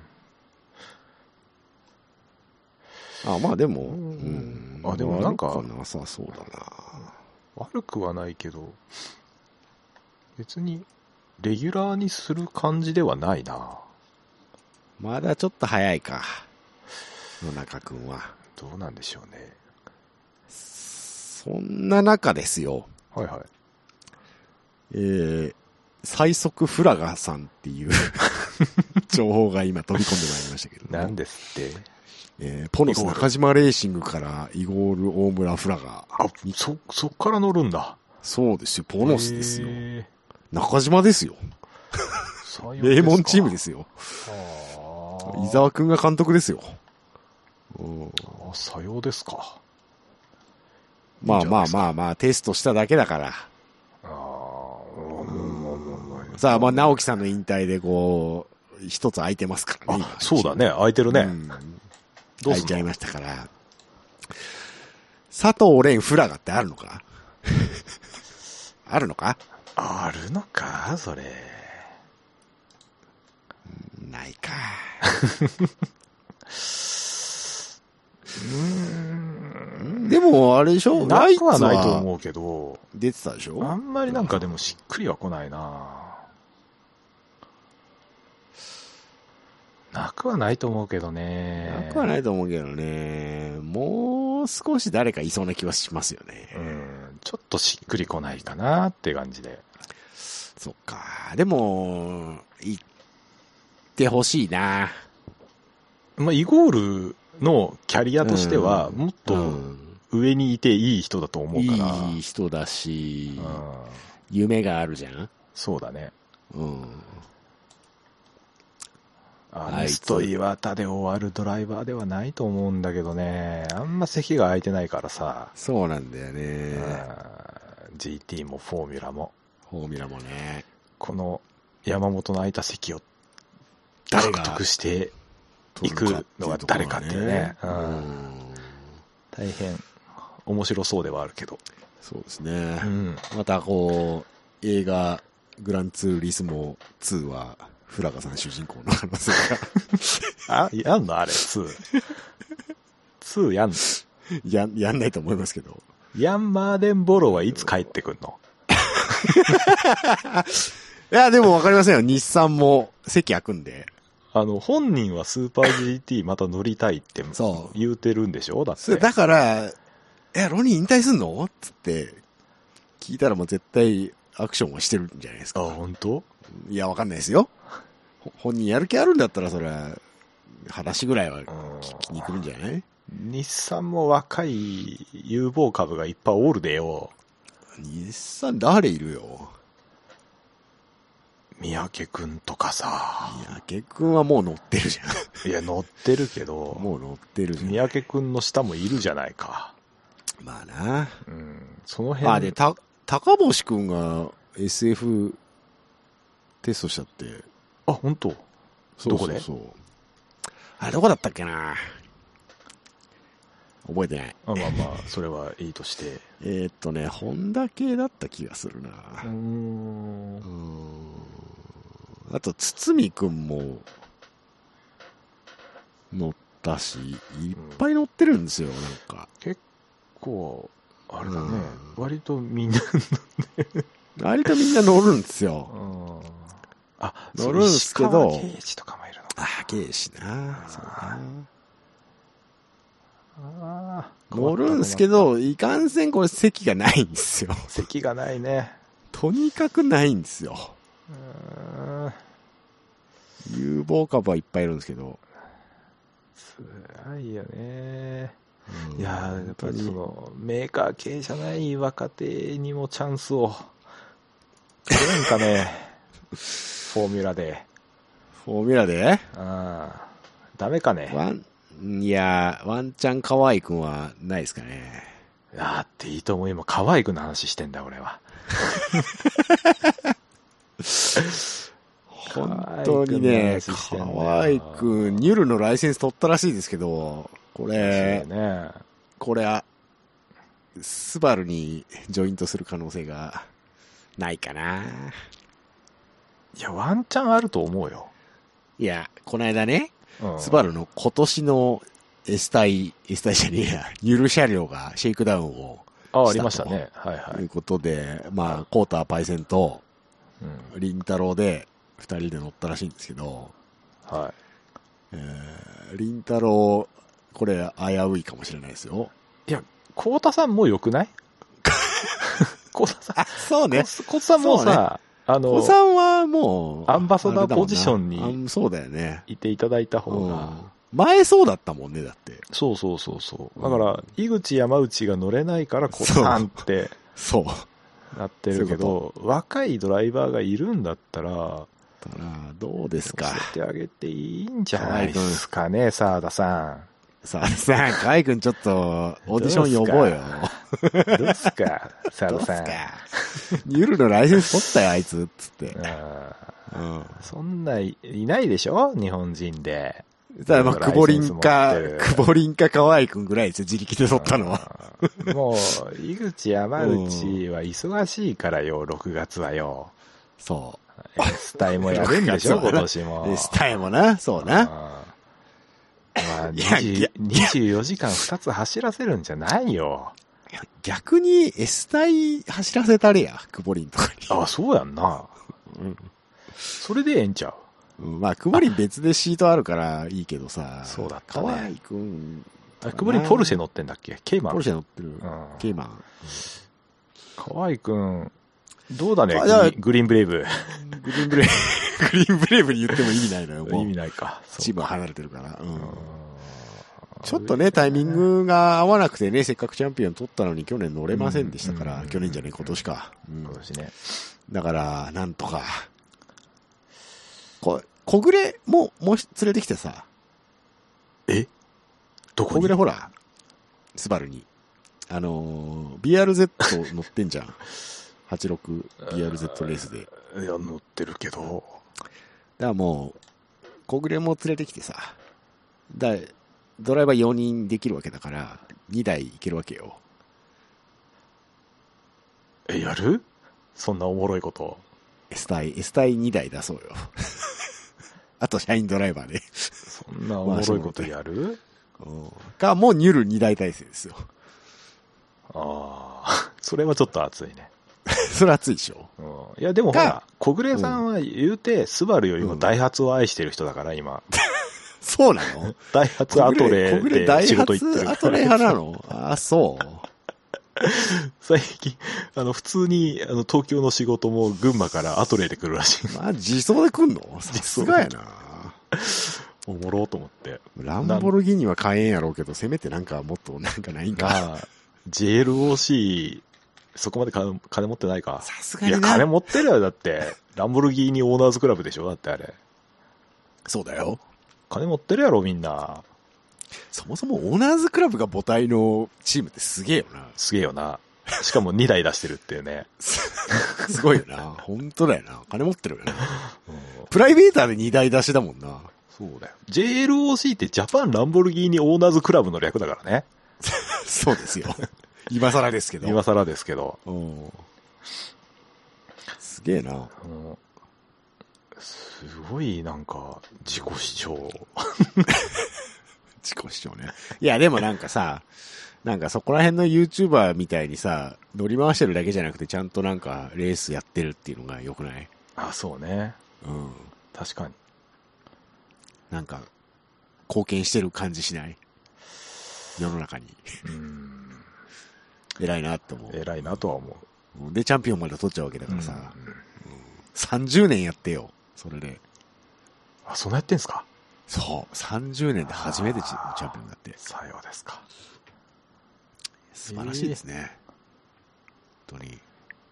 A: あ、まあでも、う
B: ん。あ、でもなんか。
A: 悪くなさそうだな。
B: 悪くはないけど、別に、レギュラーにする感じではないな。
A: まだちょっと早いか。野中くんは。
B: どうなんでしょうね。
A: そんな中ですよ。
B: はいはい。
A: えー、最速フラガさんっていう情報が今飛び込んでまいりましたけど。
B: なんですって、
A: えー、ポノス中島レーシングからイゴール大村フラガ。
B: あ、そ、そっから乗るんだ。
A: そうですよ、ポノスですよ。中島ですよ。名門チームですよ。伊沢くんが監督ですよ。
B: あ、さようですか。
A: まあまあまあまあ、テストしただけだから。さあ、まあ、直樹さんの引退でこう、一つ空いてますからね。
B: あ、そうだね、空いてるね。うん、
A: どう空いちゃいましたから。佐藤蓮フラガってあるのかあるのか？
B: あるのかそれ。
A: ないか。
B: うーん。
A: でも、あれでしょ？
B: なくはないと思うけど。
A: 出てたでしょ？
B: あんまりなんかでもしっくりは来ないな。なくはないと思うけどね。
A: なくはないと思うけどね。もう少し誰かいそうな気はしますよね。
B: うん。ちょっとしっくり来ないかなって感じで。
A: そっか。でも、行ってほしいな。
B: まあ、イゴールのキャリアとしては、もっと上にいていい人だと思うから。
A: いい人だし、
B: うん、
A: 夢があるじゃん。
B: そうだね。
A: うん。
B: アネスト岩田で終わるドライバーではないと思うんだけどね。あんま席が空いてないからさ。
A: そうなんだよね。
B: ジーティー もフォーミュラも。
A: フォーミュラもね。
B: この山本の空いた席を獲得していくのは誰かっていうね。うん、大変面白そうではあるけど。
A: そうですね。うん、
B: ま
A: たこう、映画グランツーリスモツーは、フラガさん主人公の可能性
B: が。あ、やんのあれ、ツー。ツーやんの
A: や、やんないと思いますけど。
B: ヤン・マーデンボローはいつ帰ってくんの？
A: いや、でもわかりませんよ。日産も席開くんで。
B: あの、本人はスーパー ジーティー また乗りたいって言うてるんでしょ？だって。
A: だから、え、ロニー引退すんの？つって、聞いたらもう絶対アクションはしてるんじゃないですか。
B: あ、本当？
A: いや、わかんないですよ。本人やる気あるんだったら、それは、話ぐらいは聞きに来るんじゃない？
B: 日産も若い有望株がいっぱいおるでよ。
A: 日産誰いるよ。
B: 三宅くんとかさ。
A: 三宅くんはもう乗ってるじ
B: ゃん。いや、乗ってるけど。
A: もう乗ってるじゃん。
B: 三宅くんの下もいるじゃないか。
A: まあな。
B: うん。その辺。
A: あ、で、た、高星くんが エスエフ テストしたって。
B: あ、本当？どこで？
A: そうそうそう。あれどこだったっけな。覚えてない。
B: あ、まあまあ、それはいいとして。
A: えーっとね、ホンダ系だった気がするな。う
B: ーん。
A: うーん。あと、堤くんも、乗ったし、いっぱい乗ってるんですよ、なんか。
B: 結構、あれだね。割とみんな
A: 割とみんな乗るんですよ。
B: あ、
A: 乗るんですけど。
B: ゲージとかもいるのか。
A: あ、ゲージな。そうだな。
B: あ
A: 乗るんすけど、いかんせんこれ席がないんですよ。
B: 席がないね。
A: とにかくないんですよ。
B: うーん。
A: 有望株はいっぱいいるんですけど。
B: 辛いよね。いやー、やっぱりその、メーカー系じゃない若手にもチャンスを、くれんかね。フォーミュラで。
A: フォーミュラで？
B: ああ。ダメかね。
A: ワン、いや、ワンチャン河合くんはないですかね。
B: あっていいと思う。今、河合くんの話してんだ、俺は。
A: 本当にね、河合くん、ニュルのライセンス取ったらしいですけど、これ、
B: ね、
A: これ、スバルにジョイントする可能性がないかな。
B: いや、ワンチャンあると思うよ。
A: いや、この間ね、
B: うん、
A: スバルの今年の S 隊、S 隊じゃねえや、ニュル車両がシェイクダウンを
B: ああ、ありましたね。はいはい。
A: ということで、まあ、コーターパイセンと、
B: うん、
A: リンタロウで二人で乗ったらしいんですけど、
B: はい。
A: えー、リンタロウ、これ危ういかもしれないですよ。
B: いや、コータさんも良くない？コータさん。
A: あ、そうね。
B: コータさんもさ、あの、
A: コーさんはもう、
B: アンバサダーポジションに、
A: そうだよね。
B: いていただいた方が、うん、
A: 前そうだったもんね、だって。
B: そうそうそうそう。だから、井口山内が乗れないから、コータさんって、
A: そう。
B: なってるけど、うう若いドライバーがいるんだったら、
A: たらどうですか。
B: 教えてあげていいんじゃないですかね、澤田さん。
A: 澤田さん、河合くんちょっと、オーディション呼ぼうよ。
B: どうすか、澤田さん。
A: ニュルのライセンス取ったよ、あいつ、つって。
B: うん、そんないないでしょ日本人で。
A: ただまあ、クボリンか、クボリンか河合くんぐらいですよ、自力で取ったのは。
B: もう、井口山内は忙しいからよ、ろくがつはよ。
A: そう。
B: エスタイもやるんでしょ、今年も。
A: エスタイもな、そうな。
B: まあ、にじゅうよじかんふたつ走らせるんじゃないよ。
A: 逆にエスタイ走らせたれや、クボリンとかに。
B: あ、そうやんな。うん。それでええんちゃう。
A: うん、まあ、クボリン別でシートあるからいいけどさ。
B: そうだったね。
A: 河合くん。
B: あ、クボリンポルシェ乗ってんだっけ？ケイマン。
A: ポルシェ乗ってる。うん、ケイマン。
B: 河合くん、どうだね、グリーンブレイブ。
A: グリーンブレイブ、グリーンブレイブに言っても意味ないのよ、もう。
B: 意味ないか。
A: チームは離れてるから。うん。ちょっとね、タイミングが合わなくてね、せっかくチャンピオン取ったのに去年乗れませんでしたから、去年じゃねえ、今年か。うん、
B: 今年ね。
A: だから、なんとか。こ、小暮も、もう連れてきてさ。
B: えどこに？
A: 小暮ほら、スバルに。あのー、ビーアールゼット 乗ってんじゃん。はちじゅうろくビーアールゼット レースで。
B: いや、乗ってるけど。
A: だからもう、小暮も連れてきてさ。だドライバーよにんできるわけだから、にだいいけるわけよ。
B: え、やる？そんなおもろいこと。
A: S 隊、S 隊にだい出そうよ。あと、社員ドライバーで。
B: そんなおもろいことやる？
A: か、もうニュルにだい体制ですよ。
B: ああ、それはちょっと熱いね。
A: それ熱いでしょ。
B: うん、いや、でもほら、小暮さんは言うて、スバルよりもダイハツを愛してる人だから、今。
A: そうなの？
B: ダイハツアトレで仕事行ってるから。
A: アトレ派なの？あ、そう。
B: 最近、あの、普通に、あの、東京の仕事も群馬からアトレで来るらしい。
A: まあ、自走で来んの？さすがやな。
B: おもろうと思って。
A: ランボルギーニは買えんやろうけど、せめてなんかもっとなんかないんか。
B: ジェイエルオーシー、そこまで金金持ってないか。
A: さすがにな。
B: いや、金持ってるよ、だって。ランボルギーニオーナーズクラブでしょ、だってあれ。
A: そうだよ。
B: 金持ってるやろ、みんな。
A: そもそもオーナーズクラブが母体のチームってすげえよな。
B: すげえよな。しかもにだい出してるっていうね。
A: すごいよな。本当だよな。金持ってるよな。うん、プライベーターでにだい出しだもんな。
B: そうだよ。ジェイエルオーシー ってジャパンランボルギーニオーナーズクラブの略だからね。
A: そうですよ。今更ですけど。
B: 今更ですけど。
A: うん、すげえな。うん、
B: すごいなんか自己主張。
A: 自己主張ね。いやでもなんかさ、なんかそこら辺の YouTuber みたいにさ、乗り回してるだけじゃなくてちゃんとなんかレースやってるっていうのが良くない？
B: あ、そうね。
A: うん。
B: 確かに。
A: なんか、貢献してる感じしない？世の中に。うん。偉いなって思う。
B: 偉いなとは思
A: う。で、チャンピオンまで取っちゃうわけだからさ。うんうん、さんじゅうねんやってよ。それで。
B: あ、そんなやってんすか？
A: そう。さんじゅうねんで初めてチャンピオンだって。
B: さようですか。
A: 素晴らしいですね。えー、本当に。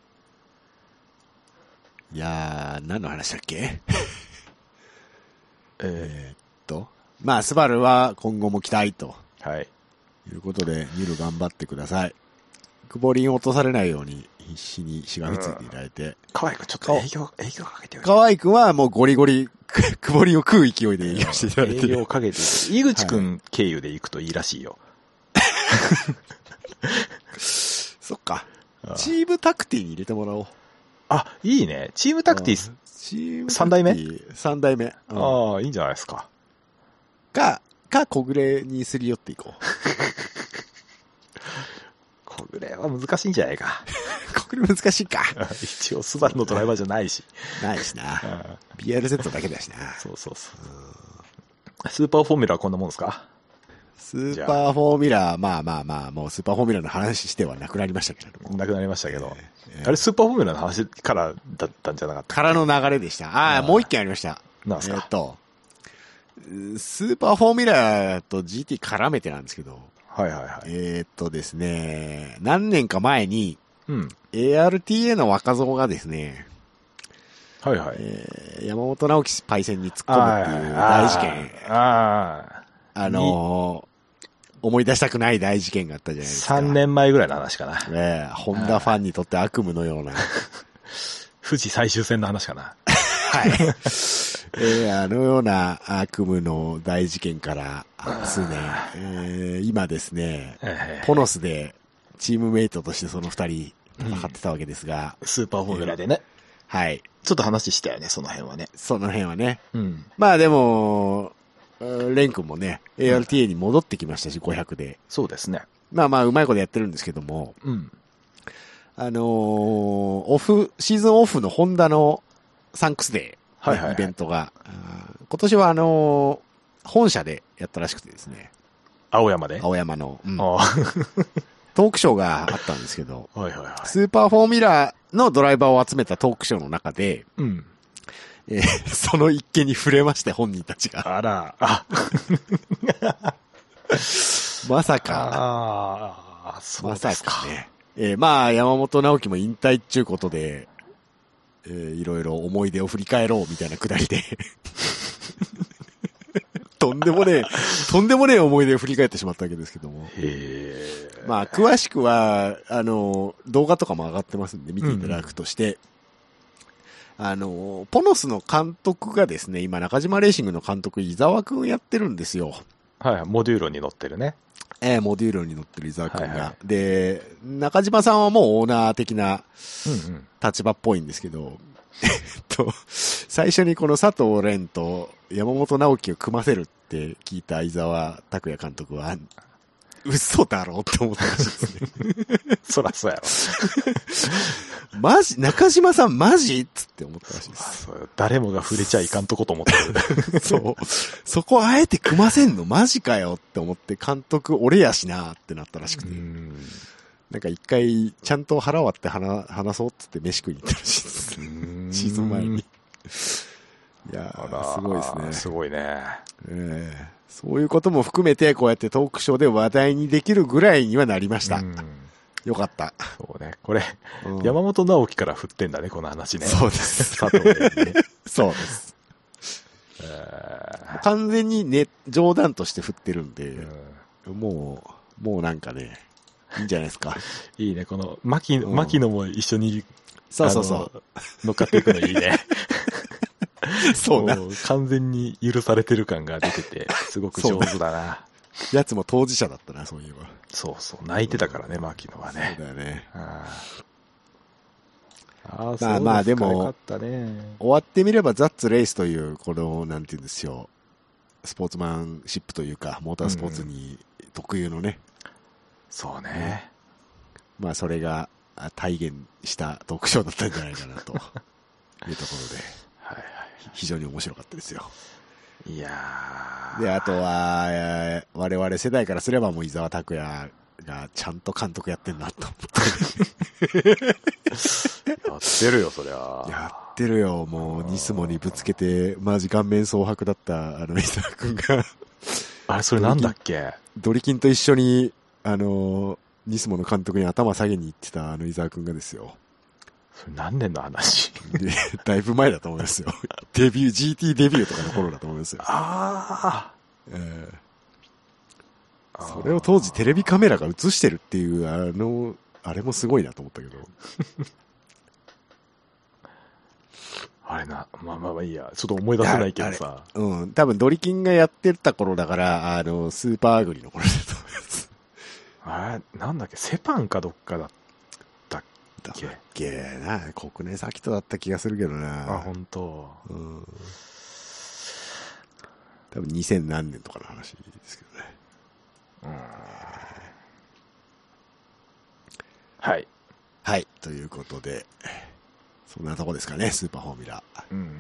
A: いやー、何の話だっけ？えっと、まあ、スバルは今後も期待と。
B: はい。
A: いうことで、ニル頑張ってください。クボリン落とされないように必死にしがみついていただいて。
B: 河合くんちょっと営業、営業かけてよ。
A: 河合くんはもうゴリゴリ、クボリンを食う勢いで営業していただいて。
B: 営業かけて、井口くん経由で行くといいらしいよ。
A: そっか。チームタクティに入れてもらおう。
B: あ、いいね。チームタクティ、チームさん代目 ?
A: さん 代目。
B: うん、ああ、いいんじゃないですか。
A: か、か、小暮にすり寄っていこう。
B: 小暮は難しいんじゃないか。
A: 小暮難しいか。
B: 一応、スバルのドライバーじゃないし。
A: ないしな。ビーアールゼット だけだしな。
B: そうそうそう。スーパーフォーミュラはこんなもんですか？
A: スーパーフォーミュラー、まあまあまあ、もうスーパーフォーミュラーの話してはなくなりましたけれども。
B: なくなりましたけど。えー、あれ、スーパーフォーミュラーの話からだったんじゃなかったっけ？
A: からの流れでした。ああ、もう一件ありました。
B: なんすか？
A: えー、っと、スーパーフォーミュラーと ジーティー 絡めてなんですけど。
B: はいはいはい。
A: えー、っとですね、何年か前に、
B: うん、
A: エーアールティーエー の若造がですね、
B: はいはい。
A: えー、山本直樹パイセンに突っ込むっていう大事件。
B: ああ。
A: あのー、思い出したくない大事件があったじゃないですか。
B: さんねんまえぐらいの話かな。
A: ええー、ホンダファンにとって悪夢のような。
B: 富士最終戦の話かな。
A: はい。えー、あのような悪夢の大事件から数年、えー、今ですね、ポノスでチームメイトとしてその二人戦ってたわけですが、
B: うん、スーパーフォーミュラでね、
A: えー。はい。
B: ちょっと話したよね、その辺はね。
A: その辺はね。
B: うん。
A: まあでも、レン君もね、エーアールティーエー に戻ってきましたし、ごひゃくで。
B: そうですね。
A: まあまあ、うまいことやってるんですけども、
B: うん。
A: あのー、オフ、シーズンオフのホンダのサンクスデー、ね、
B: はいはいはい、
A: イベントが、今年はあのー、本社でやったらしくてですね。
B: 青山で
A: 青山の、うん、
B: あ
A: トークショーがあったんですけど、
B: はいはいはい、
A: スーパーフォーミュラーのドライバーを集めたトークショーの中で、
B: うん、
A: えー、その一件に触れまして、本人たちが。
B: あら、あ
A: まさか。
B: ああ、そうですか。
A: まさかね。えー、まあ、山本直樹も引退っちゅうことで、えー、いろいろ思い出を振り返ろうみたいなくだりで。とんでもねえ、とんでもねえ思い出を振り返ってしまったわけですけども。
B: へー。
A: まあ、詳しくは、あの、動画とかも上がってますんで、見ていただくとして、うん、あの、ポノスの監督がですね、今、中島レーシングの監督、伊沢くんやってるんですよ。
B: はい、モデューロに乗ってるね。
A: えー、モデューロに乗ってる伊沢くんが、
B: はいはい。
A: で、中島さんはもうオーナー的な立場っぽいんですけど、うんうん、えっと、最初にこの佐藤蓮と山本直樹を組ませるって聞いた伊沢拓也監督は、嘘だろって思ったらしいですね。
B: そらそうやろ。
A: マジ中島さんマジっつって思ったらしいです。
B: 誰もが触れちゃいかんとこと思ってる。
A: そう。そこあえて組ませんのマジかよって思って監督俺やしなってなったらしくて。うんなんか一回ちゃんと腹割って話話そうっつって飯食いに行ったらしいです。シーズン前に。いやー、すごいですね。
B: すごいね。
A: えー。そういうことも含めてこうやってトークショーで話題にできるぐらいにはなりました。よかった。
B: そうね。これ、うん、山本直樹から振ってんだね、この話ね。
A: そうです。
B: 佐藤ね。
A: そうです。えー、完全にね、冗談として振ってるんで、うん、もう、もうなんかね、いいんじゃないですか。
B: いいね、この、牧、うん、牧野も一緒に、
A: そうそうそう。
B: 乗っかっていくのいいね。
A: そうな。
B: 完全に許されてる感が出てて、すごく上手だな。
A: やつも当事者だったな、そういえば。
B: そうそう、泣いてたからね、牧野はね。
A: そうだよね。
B: ああ、
A: まあまあでも、
B: よかったね、
A: 終わってみればザッツレースという、この、なんていうんですよ、スポーツマンシップというか、モータースポーツに特有のね。
B: うん、そうね。
A: まあそれが体現したトークショーだったんじゃないかなというところで、
B: はいはい、
A: 非常に面白かったですよ。
B: いや
A: ー。で、あとは、えー、我々世代からすればもう伊沢拓也がちゃんと監督やってんなと思って。
B: やってるよ、そりゃ。
A: やってるよ、もう、ニスモにぶつけて、マジ顔面蒼白だった、あの、伊沢くんが。
B: あれ、それなんだっけ？
A: ドリキンと一緒に、あの、ニスモの監督に頭下げに行ってた、あの、伊沢くんがですよ。
B: それ何年の話
A: でだいぶ前だと思いますよ。デビュー、ジーティー デビューとかの頃だと思いますよ。
B: ああ、
A: えー。それを当時テレビカメラが映してるっていう、あの、あれもすごいなと思ったけど。
B: あれな、まあまあまあいいや。ちょっと思い出せないけどさ。
A: うん。多分ドリキンがやってた頃だから、あの、スーパーアグリの頃だと思います。
B: あれ、なんだっけ、セパンかどっかだったっけ。
A: だっけな、国内サーキットだった気がするけどな。
B: あ、本当。
A: うん。多分にせん何年とかの話ですけどね。うん。
B: はい。
A: はい。ということで、そんなとこですかね、スーパーフォーミュラ。
B: うんうんうん。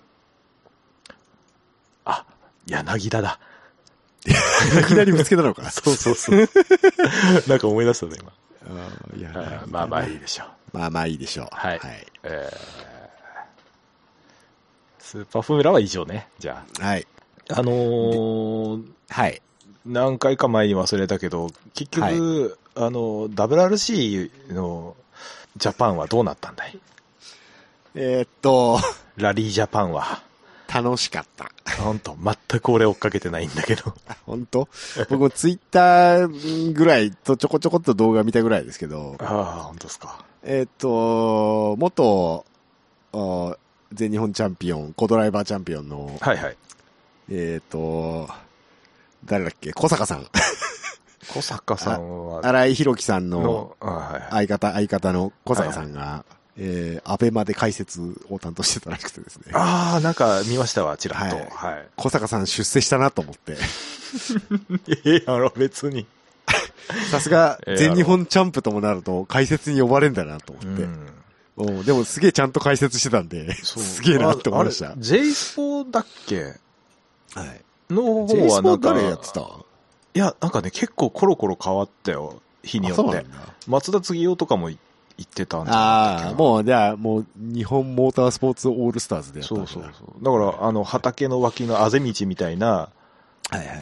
B: あ、柳田だ。
A: 柳田にぶつけたのか。
B: そうそうそう。なんか思い出したね、今。
A: あいや、
B: ね、まあまあいいでしょう。
A: まあまあいいでしょう。
B: はい。はい、えー、スーパーフォーミュラは以上ね、じゃあ。
A: はい。
B: あのー、
A: はい。
B: 何回か前に忘れたけど、結局、はい、あの、ダブリューアールシー のジャパンはどうなったんだい？
A: えー、っと、
B: ラリージャパンは。
A: 楽しかった。
B: ほんと、全く俺追っかけてないんだけど。
A: ほんと僕もツイッターぐらいとちょこちょこっと動画見たぐらいですけど。
B: ああ、ほんとですか。
A: えー、っと、元、 全日本チャンピオン、コドライバーチャンピオンの、
B: はいはい。
A: えっ、ー、と、誰だっけ、小坂さん。
B: 小坂さんは、
A: 荒井宏樹さんの
B: はいはい、
A: 相方、相方の小坂さんが、はいはい、えー、アベマで解説を担当してたらしくてですね。
B: ああ、なんか見ましたわ、ちらっと。はい。はい、
A: 小坂さん出世したなと思って。
B: ええやろ、別に。
A: さすが、全日本チャンプともなると解説に呼ばれんだなと思って。うん、でもすげえちゃんと解説してたんで、すげえなって思いました。
B: J スポだっけ
A: はい。
B: の方はなんか。
A: 誰やってた？
B: いや、なんかね、結構コロコロ変わったよ。日によって。松田継夫とかも言ってたんだけど。
A: ああ、もう、じゃあ、もう、日本モータースポーツオールスターズでやったんだ。
B: そうそうそう。だから、あの、畑の脇のあぜ道みたいな、
A: はいはいはい。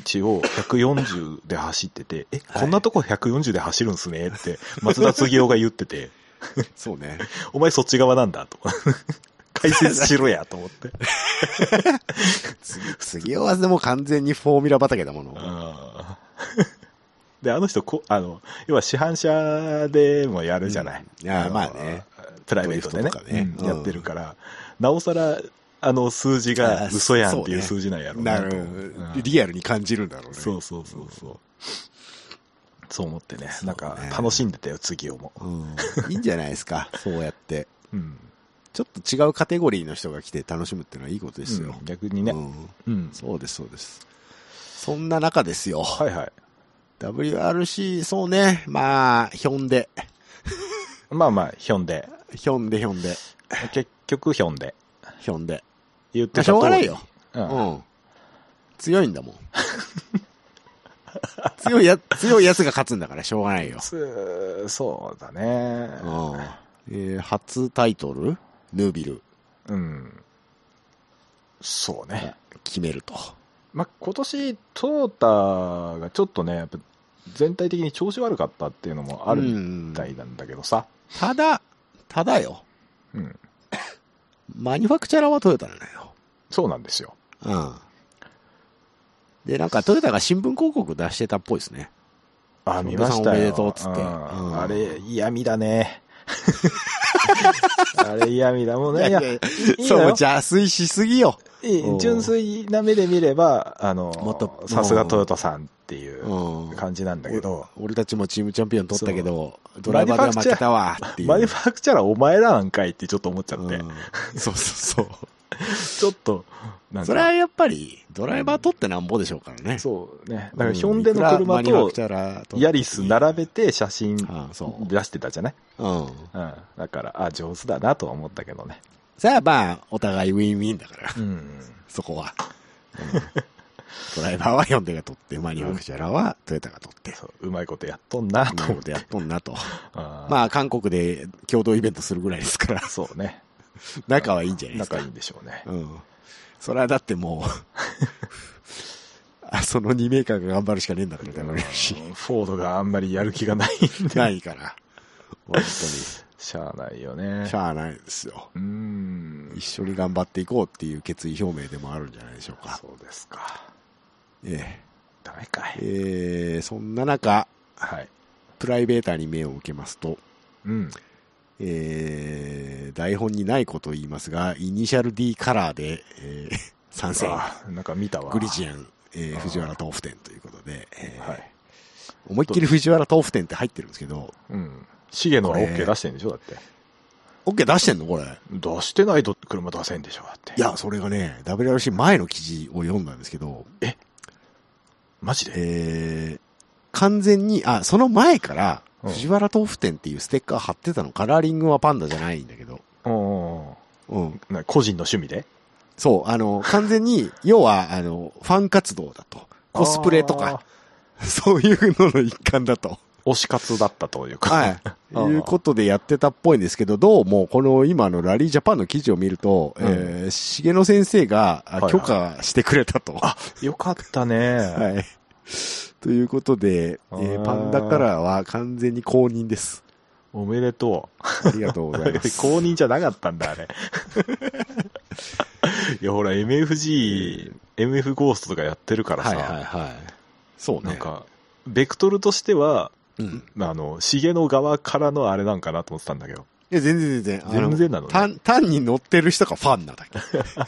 B: 道をひゃくよんじゅうで走ってて、え、こんなとこひゃくよんじゅうで走るんすねって、松田継夫が言ってて。
A: そうね。
B: お前そっち側なんだと。解説しろやと思って。
A: 次はでも完全にフォーミュラ畑だもの。
B: あで、あの人こ、あの、要は市販車でもやるじゃない。
A: うん、いや、まあね。
B: プライベートでね。ねうん、やってるから、
A: うん、
B: なおさら、あの数字が嘘やんっていう数字なんやろうなと。
A: なる、うん、リアルに感じるんだろうね。
B: そうそうそうそう。そう思ってね、なんか楽しんでたよ、次をも。
A: うん。いいんじゃないですか、そうやって。
B: うん。
A: ちょっと違うカテゴリーの人が来て楽しむっていうのはいいことですよ。
B: うん、逆にね、
A: うん。うん。そうです、そうです。そんな中ですよ。
B: はいはい。
A: ダブリューアールシー、そうね。まあ、ヒョンデ。
B: まあまあ、ヒョンデ。
A: ヒョンデ、ヒョンデ。
B: 結局、ヒョンデ。
A: ヒョンデ。
B: 言ってた
A: しょうがないよ。
B: うん。
A: うん、強いんだもん。強いや、強いやつが勝つんだからしょうがないよ。
B: そうだね。
A: うん。えー、初タイトルヌービル。
B: うん。そうね。
A: 決めると。
B: まあ、今年、トヨタがちょっとね、やっぱ全体的に調子悪かったっていうのもあるみたいなんだけどさ。
A: ただ、ただよ。
B: うん。
A: マニファクチャラーはトヨタなのよ。
B: そうなんですよ。
A: うん。で、なんかトヨタが新聞広告出してたっぽいですね。
B: あ、見ましたよ。
A: おめでとうっつって。うん、
B: あれ、嫌味だね。あれ嫌味だもんね。いや、いやい
A: やそう、邪推しすぎよ。
B: 純粋な目で見れば、あの、さすがトヨタさんっていう感じなんだけど。
A: 俺たちもチームチャンピオン取ったけど、ドライバーでは負けたわっていう。
B: マニファクチャラーお前らなんかいってちょっと思っちゃって。
A: うん、そうそうそう。
B: ちょっと、
A: なんか。それはやっぱり、ドライバー取ってなんぼでしょうからね。
B: そうね。だから、ヒョンデの車と、ヤリス並べて写真出してたじゃない？
A: うん。うん。
B: だから、あ、上手だなとは思ったけどね。
A: さあ、まあ、お互いウィンウィンだから。
B: うん。
A: そこは。うん、ドライバーはヒョンデが取って、マニファクチャラーはトヨタが取って。
B: そう、うまいことやっとんなと。
A: うまいことやっとんなと。あまあ、韓国で共同イベントするぐらいですから。
B: そうね。
A: 仲はいいんじゃないですか。
B: 仲いいんでしょうね。
A: うん。それはだってもうあ、そのにメーカーが頑張るしかねえんだからね。
B: フォードがあんまりやる気がないんで。
A: ないから。本当に。
B: しゃあないよね。
A: しゃあないですよ。
B: うん。
A: 一緒に頑張っていこうっていう決意表明でもあるんじゃないでしょうか。
B: そうですか。
A: ええ。
B: ダメかい。
A: えー、そんな中、
B: はい。
A: プライベーターに目を向けますと、
B: うん。
A: えー、台本にないことを言いますが、イニシャル D カラーで、えー、参戦。
B: なんか見たわ。
A: グリジアン、えー、藤原豆腐店ということで、えー
B: はい、
A: 思いっきり藤原豆腐店って入ってるんですけど、
B: うん。シゲのは OK 出してんでしょだって。
A: OK 出してんのこれ。
B: 出してないと車出せんでしょだって。
A: いや、それがね、ダブリューアールシー 前の記事を読んだんですけど、
B: えマジで
A: えー、完全に、あ、その前から、藤原豆腐店っていうステッカー貼ってたの。カラーリングはパンダじゃないんだけど。
B: うん。うん。個人の趣味で？
A: そう、あの、完全に、要は、あの、ファン活動だと。コスプレとか、そういうのの一環だと。
B: 推し活だったというか。
A: はい。いうことでやってたっぽいんですけど、どうも、この今のラリージャパンの記事を見ると、うん、えー、重野先生が許可してくれたと。
B: はいはい、あ、よかったね。
A: はい。ということで、えー、パンダカラーは完全に公認です。
B: おめでと
A: う。ありがとうございます。
B: 公認じゃなかったんだ、あれ。いや、ほら、エムエフジー、エムエフ ゴーストとかやってるからさ。
A: はいはいはい。そうね。
B: なんか、ベクトルとしては、
A: うん。
B: あの、重の側からのあれなんかなと思ってたんだけど。
A: いや、全然全然。
B: 全然なのね。
A: 単、単に乗ってる人がファンなだけ。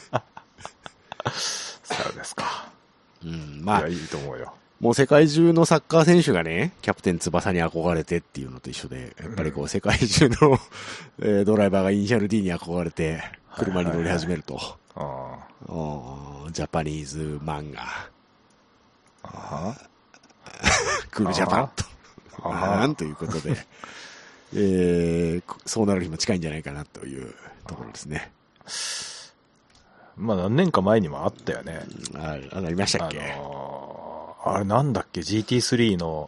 B: そうですか。
A: うん、まあ。いや、
B: いいと思うよ。
A: もう世界中のサッカー選手がね、キャプテン翼に憧れてっていうのと一緒で、やっぱりこう世界中の、えー、ドライバーがイニシャル D に憧れて、車に乗り始めると。はいはいはい、ジャパニーズ漫画。あクールジャパンと。なんということで、えー、そうなる日も近いんじゃないかなというところですね。
B: まあ何年か前にもあったよね。
A: あ、ありましたっけ、あ
B: のー、あれなんだっけ ジーティースリー の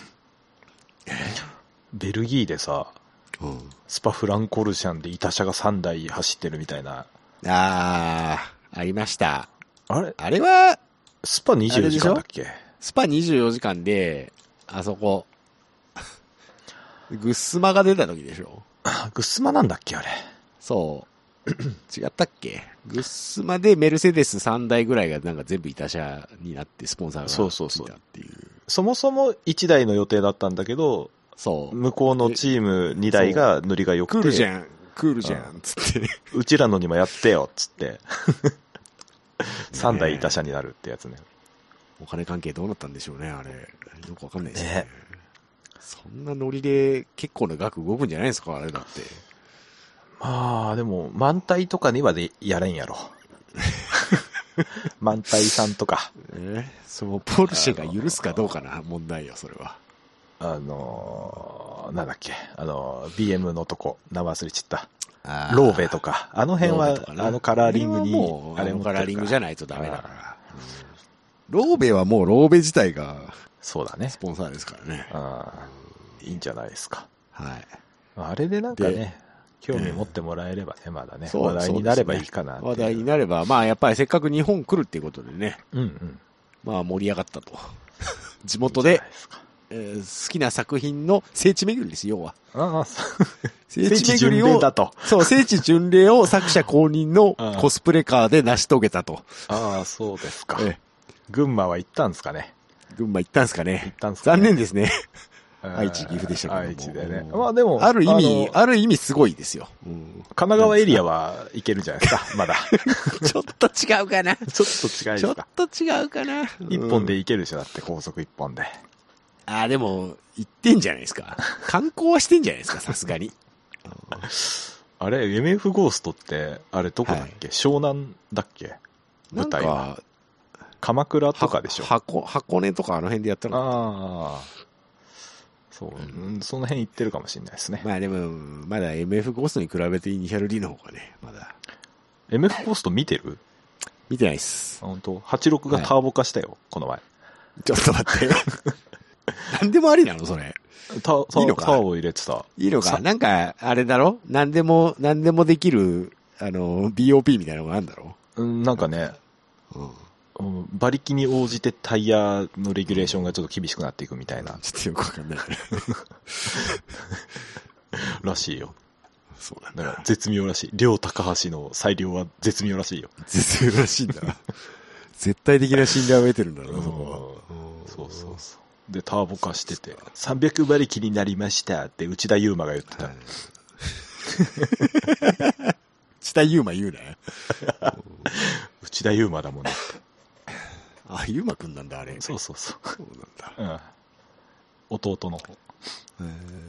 B: ベルギーでさ、うん、スパフランコルシャンで板車がさんだい走ってるみたいな。
A: あー、ありました。
B: あれ
A: あれは、
B: スパにじゅうよじかんだっけ？
A: スパにじゅうよじかんで、あそこ、グッスマが出た時でしょ？
B: グッスマなんだっけあれ。
A: そう。違ったっけ？グッスマでメルセデスさんだいぐらいがなんか全部板車になってスポンサーがついたっていう。そうそうそう。
B: そもそもいちだいの予定だったんだけど、そう。向こうのチームにだいがノリが良くて。
A: クールじゃん、クールじゃん、つって。
B: うちらのにもやってよ、つって。さんだい板車になるってやつね。
A: お金関係どうなったんでしょうね、あれ。よくわかんないですね。ね、そんなノリで結構な額動くんじゃないですか、あれだって。
B: まあ、でも、満体とかにはでやれんやろ。満体さんとか。
A: えー、そのポルシェが許すかどうかな問題よ、それは。
B: あのー、なんだっけ、あのー、ビーエム のとこ、名前忘れちゃった。ローベとか、あの辺は、あのカラーリングに、
A: あれもカラーリングじゃないとダメだから。ローベはもうローベ自体が、
B: そうだね。
A: スポンサーですからね。
B: ああ、いいんじゃないですか。
A: はい。
B: あれでなんかね、興味持ってもらえればね、まだね、話題になればいいかな。
A: 話題になれば、まあやっぱりせっかく日本来るっていうことでね。
B: うんうん。
A: まあ盛り上がったと。地元で、えー、好きな作品の聖地巡りです、要は。
B: ああ、
A: 聖地巡りを、
B: だと。
A: そう、聖地巡礼を作者公認のコスプレカーで成し遂げたと。
B: ああ、そうですか。ええ、群馬は行ったんですかね。
A: 群馬行ったんですかね。
B: 行ったんですかね。
A: 残念ですね。愛知、岐阜でしたけども。
B: 愛知でね。まあでも、
A: ある意味、ある意味すごいですよ。
B: うん、神奈川エリアは行けるじゃないですか、まだ。
A: ちょっと違うかな。ちょ
B: っと違いですか。
A: ちょっと違うかな。
B: 一本で行けるでしょ、だって高速一本で。
A: ああ、でも、行ってんじゃないですか。観光はしてんじゃないですか、さすがに。
B: あれ、エムエフ ゴーストって、あれどこだっけ、はい、湘南だっけ舞台は。鎌倉とかでしょ。
A: 箱、箱根とかあの辺でやったの。
B: ああ。そう、うん、その辺行ってるかもしれないですね。
A: まあでも、まだ エムエフ ゴーストに比べてイニシャル D の方がね、まだ。
B: エムエフ ゴースト見てる？
A: 見てないっす。
B: 本当。はちじゅうろくがターボ化したよ、はい、この前。
A: ちょっと待って。なんでもありなのそれ。
B: ター、いいのかターボ入れてた。
A: いいのかなんか、あれだろなんでも、なんでもできる、あの、ビーオーピー みたいなのがあるんだろ
B: うん、なんかね、うん馬力に応じてタイヤのレギュレーションがちょっと厳しくなっていくみたいな。
A: ちょっとよくわかんない。
B: らしいよ。
A: そうなんだ。
B: だから絶妙らしい。両高橋の裁量は絶妙らしいよ。
A: 絶妙らしいんだ。絶対的な信頼を得てるんだろうな、そこは。
B: そうそうそう。で、ターボ化してて、さんびゃく馬力になりましたって内田祐馬が言ってた。はい、
A: 内田祐馬言うなよ。
B: 内田祐馬だもんね。
A: あ、ゆうまくんなんだ、あれ。
B: そうそうそう。
A: そうなんだ。
B: うん。弟の方。
A: へー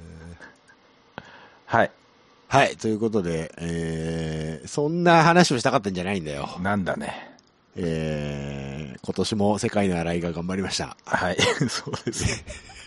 B: はい。
A: はい、ということで、えー、そんな話をしたかったんじゃないんだよ。
B: なんだね。
A: えー、今年も世界の新井が頑張りました。
B: はい、そうですね。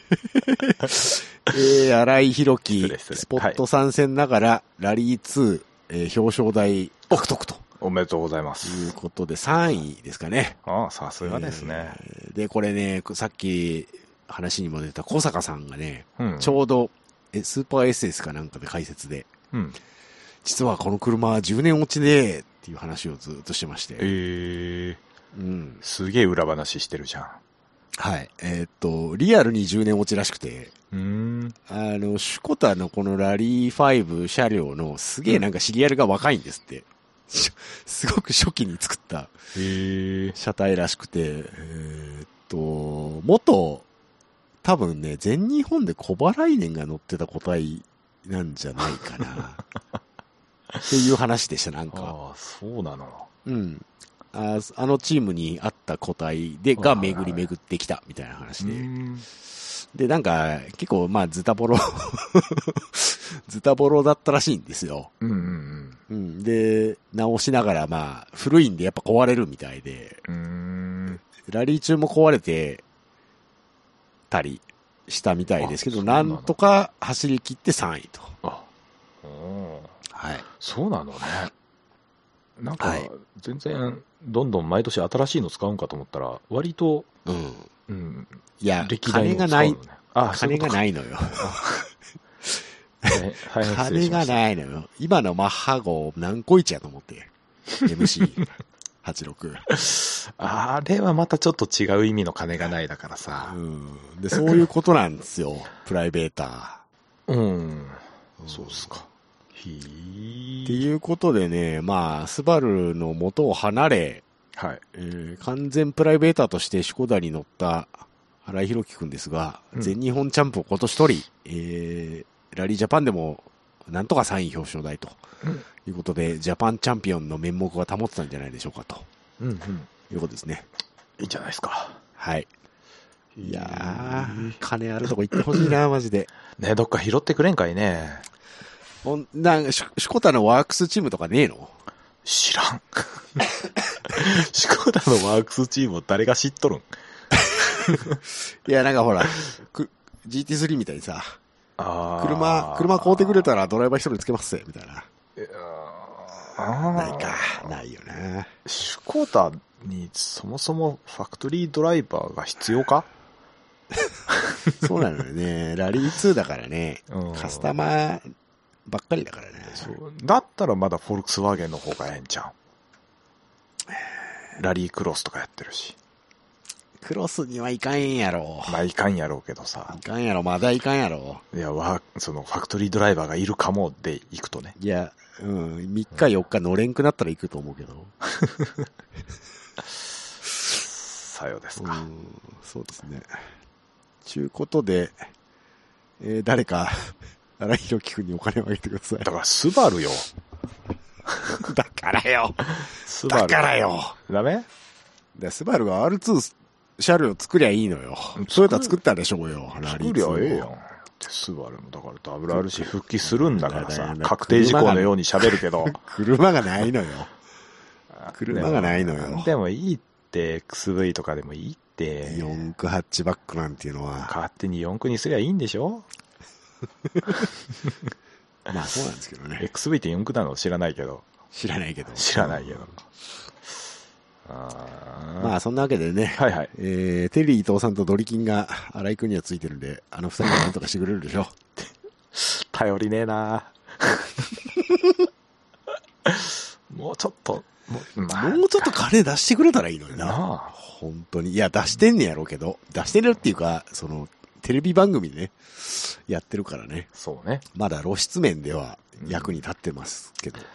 A: えー、新井宏樹、スポット参戦ながら、はい、ラリーツー、えー、表彰台獲得と。
B: おめでとうございます。
A: ということでさんいですかね。
B: ああ、さすがですね、
A: えー。で、これね、さっき話にも出た小坂さんがね、うん、ちょうどえスーパー エスエス かなんかで解説で、うん、実はこの車はじゅうねん落ちでっていう話をずっとしてまして。
B: えー、うん、すげえ裏話してるじゃん。
A: はい。えー、っと、リアルにじゅうねん落ちらしくて、
B: うーん
A: あの、シュコタのこのラリーファイブ車両のすげえなんかシリアルが若いんですって。うんすごく初期に作った車体らしくて、えー、っと、元、多分ね、全日本で小払い年が乗ってた個体なんじゃないかな。っていう話でした、なんか。
B: ああ、そうなの。
A: うん。あ, あのチームにあった個体でが巡り巡ってきたみたいな話で。で、なんか結構まあズタボロズタボロだったらしいんですよ。
B: うんうんうん。
A: うん。で、直しながらまあ古いんでやっぱ壊れるみたいで。
B: うーん。
A: ラリー中も壊れてたりしたみたいですけど、ななんとか走り切ってさんいと。あ、はい。
B: そうなのね。なんか、全然、どんどん毎年新しいの使うんかと思ったら、割と、
A: うん。
B: うん。
A: いや、金がない、あ、金がないのよ。金がないのよ。今のマッハ号何個いちやと思って。エムシーはちじゅうろく。
B: あれはまたちょっと違う意味の金がないだからさ。
A: うん。で、そういうことなんですよ。プライベータ
B: ー。うん。そうっすか。
A: っていうことでね、まあ、スバルの元を離れ、
B: はい。
A: えー、完全プライベーターとしてシコダに乗った荒井宏樹くんですが、うん、全日本チャンプを今年取り、えー、ラリージャパンでもなんとかさんい表彰台ということで、うん、ジャパンチャンピオンの面目が保ってたんじゃないでしょうかと。うんうん。いうことですね。
B: いいんじゃないですか。
A: はい。いやー、金あるとこ行ってほしいな、マジで。
B: ね、どっか拾ってくれんかいね。
A: なんシコタのワークスチームとかねえの？
B: 知らん。シコタのワークスチームを誰が知っとるん？
A: いや、なんかほら、ジーティースリー みたいにさ、あ車、車買うてくれたらドライバー一人つけますぜ、みたいな。ないか、ないよね。
B: シコタにそもそもファクトリードライバーが必要か？
A: そうなのよね。ラリーツーだからね、カスタマー、ばっかりだからね。
B: そうだったらまだフォルクスワーゲンの方がええんちゃう。ラリークロスとかやってるし。
A: クロスにはいかんやろ。
B: まあいかんやろうけどさ。
A: いかんやろ、まだいかんやろ。
B: いや、わ、そのファクトリードライバーがいるかもで行くとね。
A: いや、うん、みっかよっか乗れんくなったら行くと思うけど。
B: さようですか。
A: うん、そうですね。ちゅうことで、えー、誰か、荒井宏樹くんにお金をあげてください。
B: だからスバルよ。
A: だからよ。
B: スバル。
A: だからよ。
B: ダメ？
A: でスバルが アールツー 車両作りゃいいのよ。トヨタ作ったでしょうよ。
B: 作りゃええやん。スバルもだから ダブリューアールシー 復帰するんだからさ、確定事項のように喋るけど。
A: 車がないのよ。車がないのよ。
B: でもいいって、エックスブイ とかでもいいって。
A: よんくハッチバックなんていうのは。
B: 勝手によんくにすりゃいいんでしょ？
A: まあそうなんですけどね。
B: エックスブイ ってよんくなの知らないけど。
A: 知らないけど。
B: 知らないけど。
A: あまあそんなわけでね。
B: はいはい。
A: えー、テリー伊藤さんとドリキンが荒井くんにはついてるんで、あの二人がなんとかしてくれるでしょ。
B: 頼りねえなもうちょっと、
A: もう、まあ、もうちょっと金出してくれたらいいのにな。なあ、本当に。いや、出してんねやろうけど、出してるっていうか、その、テレビ番組でね、やってるからね。
B: そうね。
A: まだ露出面では役に立ってますけど。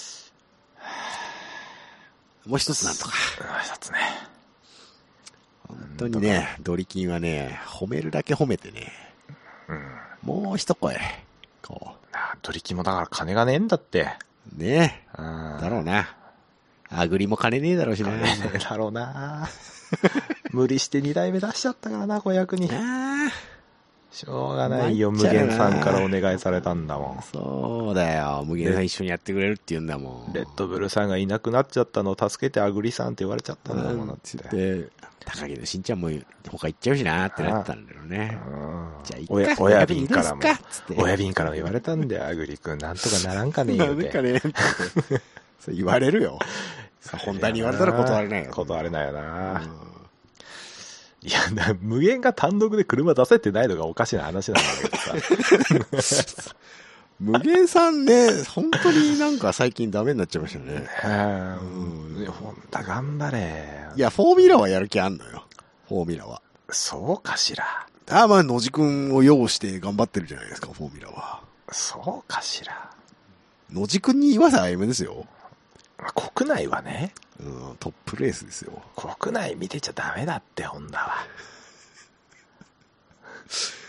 A: うん、もう一つなんとか。
B: もう一つね。
A: 本当にね、ドリキンはね、褒めるだけ褒めてね。うん。もう一声。こう。
B: ドリキンもだから金がねえんだって。
A: ねえ。だろうな。アグリも金ねえだろうしな。
B: 金ねえだろうな。無理して二代目出しちゃったからな、子役に。しょうがないよ、無限さんからお願いされたんだもん。
A: そうだよ、無限さん一緒にやってくれるって言うんだもん。
B: レッドブルさんがいなくなっちゃったのを助けてアグリさんって言われちゃったんだもんなって。
A: で、高木のしんちゃんも他行っちゃうしなってなったんだろうね。
B: じゃあいっか、親便からも、親便からも言われたんだよ、アグリ君。なんとかならんかねえよって。
A: なんかねってそう言われるよ。本当に言われたら断れないよ。
B: 断れないよな。いや、無限が単独で車出せてないのがおかしな話なんだけどさ。
A: 無限さんね、本当になんか最近ダメになっちゃいましたね。
B: うん。ほんと頑張れ。
A: いや、フォーミュラはやる気あんのよ。フォーミュラは。
B: そうかしら。
A: ああ、まあ、野地くんを擁して頑張ってるじゃないですか、フォーミュラは。
B: そうかしら。
A: 野地くんに言わせあやめですよ。
B: 国内はね、
A: うん、トップレースですよ。
B: 国内見てちゃダメだって、ホンダは。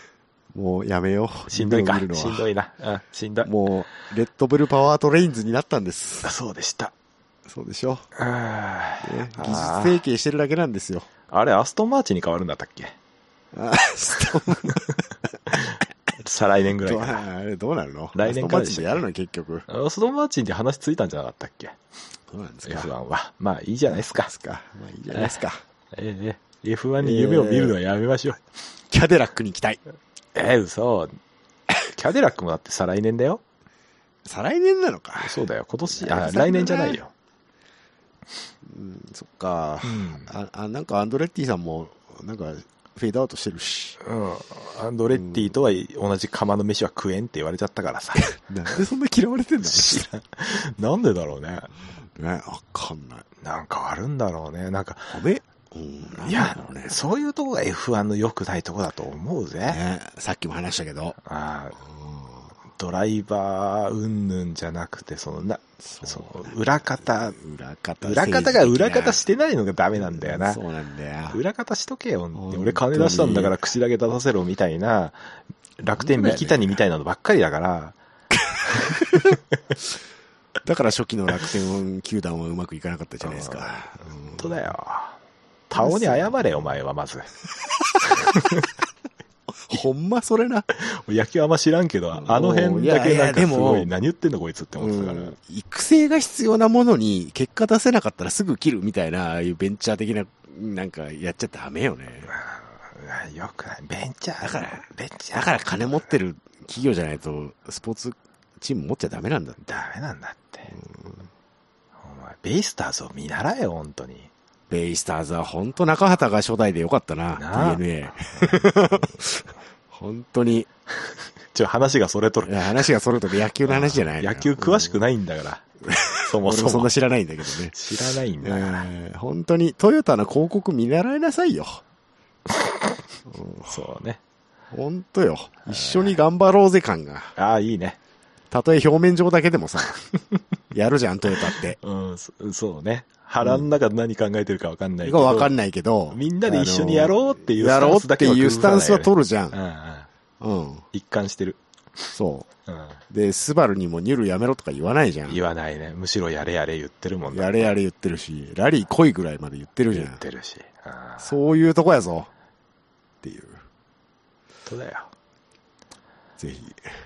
A: もうやめよう。
B: しんどいか。
A: 見るのは
B: しんどいな。うん、しんどい。
A: もう、レッドブルパワートレインズになったんです。
B: そうでした。
A: そうでしょ。
B: あ
A: ね、技術提携してるだけなんですよ。
B: あれ、アストンマーチンに変わるんだったっけ？
A: アストン
B: 再来年ぐらいか
A: な。あれどうなるの？
B: 来年からで
A: アストンマーチンでやるの結局。
B: アストンマーチンって話ついたんじゃなかったっけ？
A: そうなんですか。
B: エフワン は。まあいいじゃないですか。
A: まあいいじゃないですか。
B: ええ、エフワン に夢を見るのはやめましょう。
A: キャデラックに行きたい。
B: えー、嘘。キャデラックもだって再来年だよ。
A: 再来年なのか。
B: そうだよ。今年、あ、来年じゃないよ。
A: うん、そっか、
B: うん、
A: ああ。なんかアンドレッティさんも、なんか、フェードアウトしてるし。
B: うん。アンドレッティとは同じ釜の飯は食えんって言われちゃったからさ。
A: なんでそんな嫌われてんだ
B: なんでだろうね。
A: ね、わかんない。
B: なんかあるんだろうね。なんか。
A: ごめん。うん、
B: いや、ね、そういうとこが エフワン の良くないとこだと思うぜ。
A: ね、さっきも話したけど。
B: あドライバーうんぬんじゃなくて、そのな、その裏方、
A: 裏方、
B: 裏方が裏方してないのがダメなんだよな。
A: そうなんだよ。
B: 裏方しとけよ。俺金出したんだから口だけ出させろみたいな、楽天三木谷みたいなのばっかりだから。
A: だから初期の楽天球団はうまくいかなかったじゃないですか。
B: 本当だよ。タオに謝れ、お前はまず。
A: ほんまそれな。
B: 野球あんま知らんけど、あの辺だけなんかすごい、何言ってんのこいつって思ってたから、うん。
A: 育成が必要なものに結果出せなかったらすぐ切るみたいな、ああいうベンチャー的な、なんかやっちゃダメよね。
B: よくない。ベンチャー
A: だから、
B: ベンチャー
A: だから金持ってる企業じゃないと、スポーツチーム持っちゃダメなんだって。
B: ダメなんだって。うん、お前、ベイスターズを見習えよ、本当に。
A: ベイスターズは本当中畑が初代でよかったな、な ディーエヌエー。本当に。
B: ちょ、話がそれとる。
A: いや、話がそれとる野球の話じゃない。
B: 野球詳しくないんだから。うん、そもそも。
A: 俺もそんな知らないんだけどね。
B: 知らないんだから。
A: えー、本当にトヨタの広告見習いなさいよ。
B: そうね。
A: 本当よ。一緒に頑張ろうぜ感が。
B: ああ、いいね。
A: たとえ表面上だけでもさ、やるじゃん、トヨタって。
B: うん、そ, そうね。腹の中で何考えてるか分かんないけど。
A: 分かんないけど。
B: みんなで一緒にやろうっていう
A: スタンスだけは、やろうっていうスタンスは取るじゃん。
B: うん、うん。うん。一貫してる。
A: そう。うん。で、スバルにもニュルやめろとか言わないじゃん。
B: 言わないね。むしろやれやれ言ってるもんね。
A: やれやれ言ってるし、ラリー来いぐらいまで言ってるじゃん。
B: 言ってるし。
A: そういうとこやぞ。っていう。
B: そうだよ。
A: ぜひ。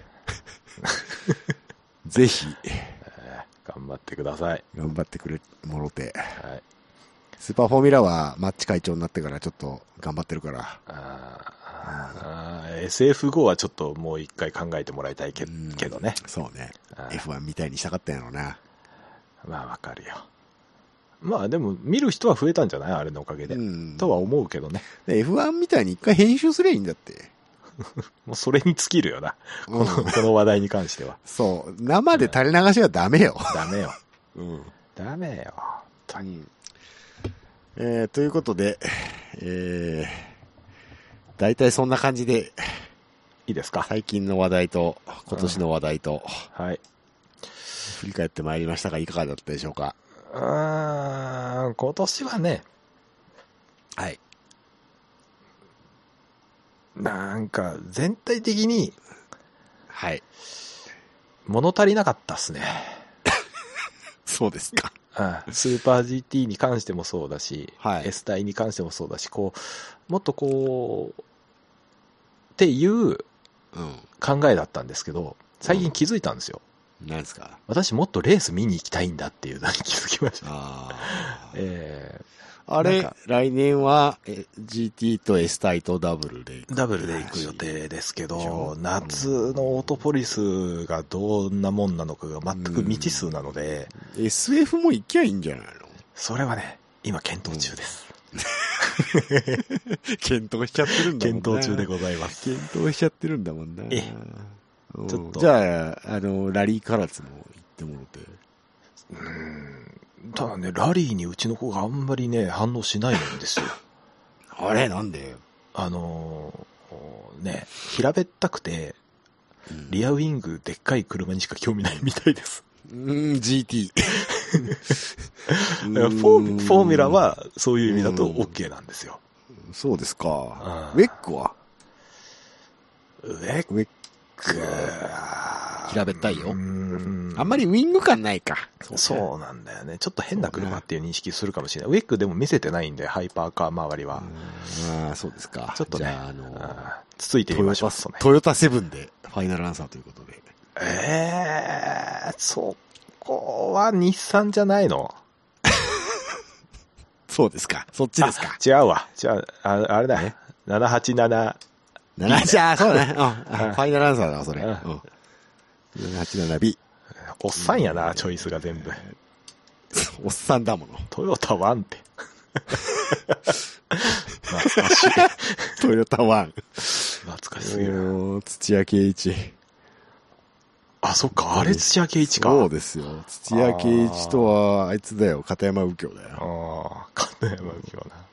A: ぜひ、
B: えー。頑張ってください。
A: 頑張ってくれ、もろて。
B: はい。
A: スーパーフォーミュラはマッチ会長になってからちょっと頑張ってるから。
B: ああ、エスエフご はちょっともう一回考えてもらいたいけ,、けどね。
A: そうね。エフワン みたいにしたかったんやろうな。
B: まあわかるよ。まあでも見る人は増えたんじゃないあれのおかげで。とは思うけどね。
A: エフワン みたいに一回編集すりゃいいんだって。
B: もうそれに尽きるよな。この、うん、この話題に関しては。
A: そう。生で垂れ流しはダメよ。
B: ダメよ。
A: うん。
B: ダメよ。本当に。
A: えー、ということで、えー、大体そんな感じで、
B: いいですか？
A: 最近の話題と、今年の話題と、
B: うん、はい。
A: 振り返ってまいりましたが、いかがだったでしょうか？
B: うーん、今年はね、
A: はい。
B: なんか、全体的に、
A: はい。
B: 物足りなかったっすね。
A: そうですか。
B: うん、スーパー ジーティー に関してもそうだし、
A: はい、
B: S 体に関してもそうだし、こう、もっとこう、っていう考えだったんですけど、最近気づいたんですよ。
A: うん、何ですか？
B: 私もっとレース見に行きたいんだっていうのに気づきました。
A: あ
B: えー
A: あれ、来年は ジーティー と S 体とダブルで行く。
B: ダブルで行く予定ですけど、夏のオートポリスがどんなもんなのかが全く未知数なので、
A: うん、エスエフ も行きゃいいんじゃないの？
B: それはね、今検討中です。
A: うん、検討しちゃってるんだもんな。
B: 検討中でございます。
A: 検討しちゃってるんだもんな。
B: えちょっと。
A: じゃあ、あの、ラリーカラツも行ってもらって。
B: うーん。ただね、ラリーにうちの子があんまりね、反応しないんですよ。
A: あれなんで？
B: あのー、ね、平べったくて、リアウィングでっかい車にしか興味ないみたいです。
A: うん、ジーティー。
B: フォー、フォーミュラはそういう意味だと OK なんですよ。
A: そうですか。ウェックは？
B: ウェッ
A: ウェッ
B: ク。
A: 平べったいよ。
B: うん。
A: あんまりウィング感ないか。
B: そうそうなんだよね。ちょっと変な車っていう認識するかもしれない。ウェックでも見せてないんで、ハイパーカー周りは。
A: ああ、そうですか。
B: ちょっとね、
A: じゃあ、あの、
B: つついてみましょう。
A: トヨタ、トヨタセブンでファイナルアンサーということで。
B: ええー、そこは日産じゃないの？
A: そうですか。そっちですか。
B: 違うわ。じゃあ、あれだね。ななはちなな。
A: ななはち、ああ、そうだね。うん。ファイナルアンサーだわ、それ。うん。ななはちななビー。
B: おっさんやな、チョイスが全部。
A: おっさんだもの。
B: トヨタワンって。懐かしい。
A: トヨタワン。
B: 懐かしすぎる。
A: 土屋圭一。
B: あ、そっか、あれ土屋圭一か。
A: そうですよ。土屋圭一とは、あいつだよ、片山右京だ
B: よ。ああ、片山右京な。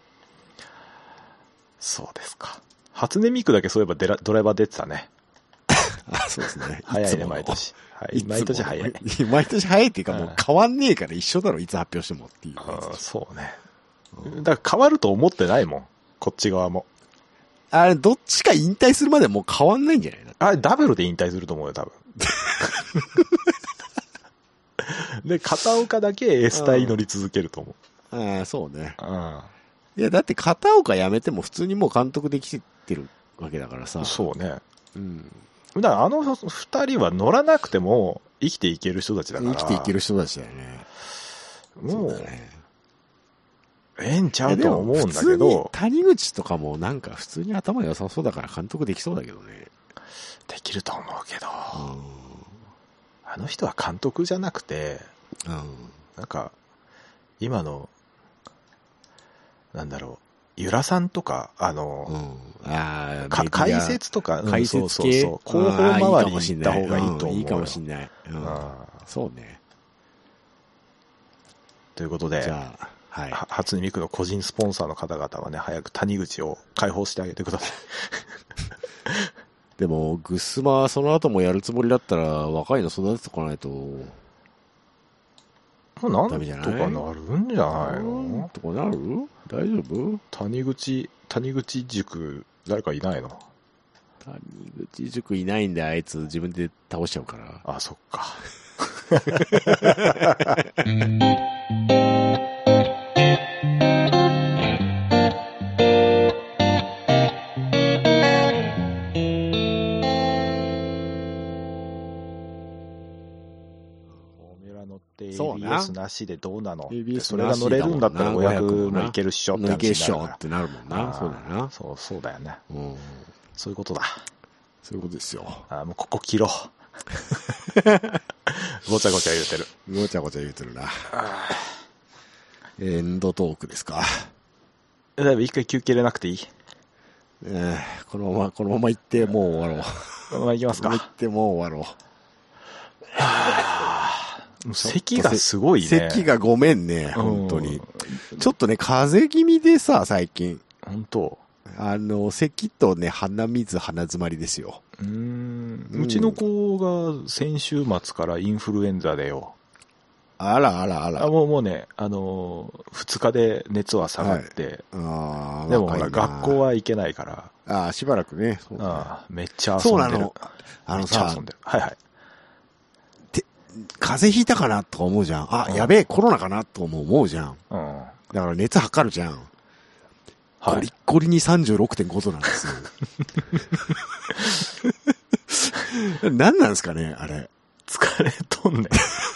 B: そうですか。初音ミクだけそういえばデラドライバー出てたね。
A: あ、そうですね。
B: 早いね、毎年。はい。毎年早い。
A: 毎年早いっていうかもう変わんねえから一緒だろ、いつ発表してもっていう。
B: ああ、そうね。だから変わると思ってないもん。こっち側も。
A: あれ、どっちか引退するまでもう変わんないんじゃないの？
B: あれ、ダブルで引退すると思うよ、多分。で、片岡だけ S 隊乗り続けると思
A: う。ああ、そうね。
B: うん。
A: いや、だって片岡辞めても普通にもう監督できてるわけだからさ。
B: そうね。
A: うん。
B: だからあの二人は乗らなくても生きていける人たちだから。
A: 生きていける人たちだよね。
B: もう、ね、ええんちゃうと思うんだけど。
A: 谷口とかもなんか普通に頭良さそうだから監督できそうだけどね。
B: できると思うけど。うん、あの人は監督じゃなくて、うん、なんか、今の、なんだろう、ゆらさんとか、あの、うん、あか解説とか、
A: 解説系、
B: そうそうそう、広報周りに行った方がいいと思う。
A: いいかもしんない。うん、そうね。
B: ということで、
A: じゃあ、はい。
B: 初音ミクの個人スポンサーの方々はね、早く谷口を解放してあげてください。
A: でも、グスマはその後もやるつもりだったら、若いの育てておかないと、
B: なんとかなるんじゃないの？
A: とかなる？大丈夫？
B: 谷口、谷口塾、誰かいないの？
A: 谷口塾いないんで、あいつ自分で倒しちゃうから。
B: あ、そっか。エービーエス なしでどうなの？それが乗れるんだったらごひゃくもいけるっしょって話になるから。いけるっしょ
A: ってなるもんな。そうだな。
B: そう、そうだよね。うん。そういうことだ。
A: そういうことですよ。
B: あ、もうここ切ろう。ごちゃごちゃ言うてる。
A: ごちゃごちゃ言うてるな。エンドトークですか。
B: だいぶ一回休憩入れなくていい？
A: えー、このまま、このまま行ってもう終わろう。
B: このまま行きますか。
A: このまま行ってもう終わろ
B: う。咳がすごいね。
A: 咳がごめんね、本当に。ちょっとね、風邪気味でさ、最近。
B: 本当。
A: あの、咳とね、鼻水、鼻詰まりですよ。
B: うーん。うちの子が先週末からインフルエンザでよ。
A: あらあらあら。
B: あ、もうもうね、あのー、二日で熱は下がって。はい、あでもほら、学校は行けないから。
A: ああ、しばらくね。
B: そうねあめっちゃ遊んでる。
A: そうなの。あのさ、
B: はいはい。
A: 風邪ひいたかなとか思うじゃん。あ、うん、やべえ、コロナかなとも思うじゃん。うん。だから熱測るじゃん。はい。ゴリッゴリに さんじゅうろくてんご 度なんですよ。何なんですかね、あれ。
B: 疲れとんねん。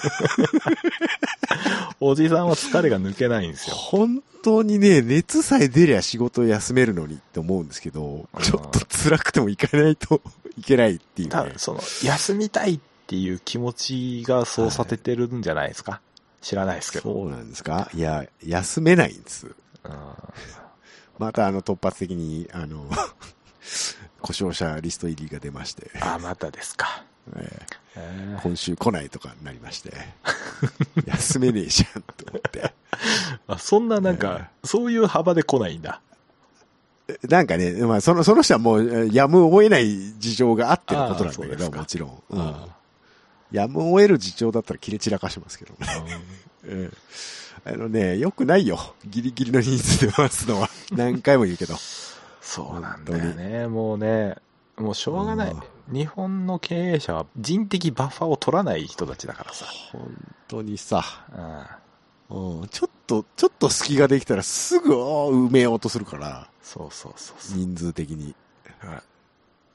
B: おじさんは疲れが抜けないんですよ。
A: 本当にね、熱さえ出りゃ仕事を休めるのにって思うんですけど、ちょっと辛くても行かないといけないっていうね。
B: 多分その、休みたいっていう気持ちがそうさせてるんじゃないですか、はい、知らないですけど。
A: そうなんですか？いや、休めないんです。またあの突発的に、あの、故障者リスト入りが出まして。
B: あ、またですか。
A: えー、今週来ないとかになりまして。休めねえじゃんと思って。
B: あ、そんななんか、えー、そういう幅で来ないんだ。
A: なんかね、まあその、その人はもうやむを得ない事情があってのことなんだけど、もちろん。うん、やむを得る事情だったら切れ散らかしますけどね。うんあのね、よくないよ。ギリギリの人数で回すのは。何回も言うけど。
B: そうなんだよね。もうね、 もうしょうがない。日本の経営者は人的バッファーを取らない人たちだからさ。
A: 本当にさ、
B: うん
A: うん、ちょっと、ちょっと隙ができたらすぐ埋めようとするから。
B: そうそうそうそう。
A: 人数的に。はい、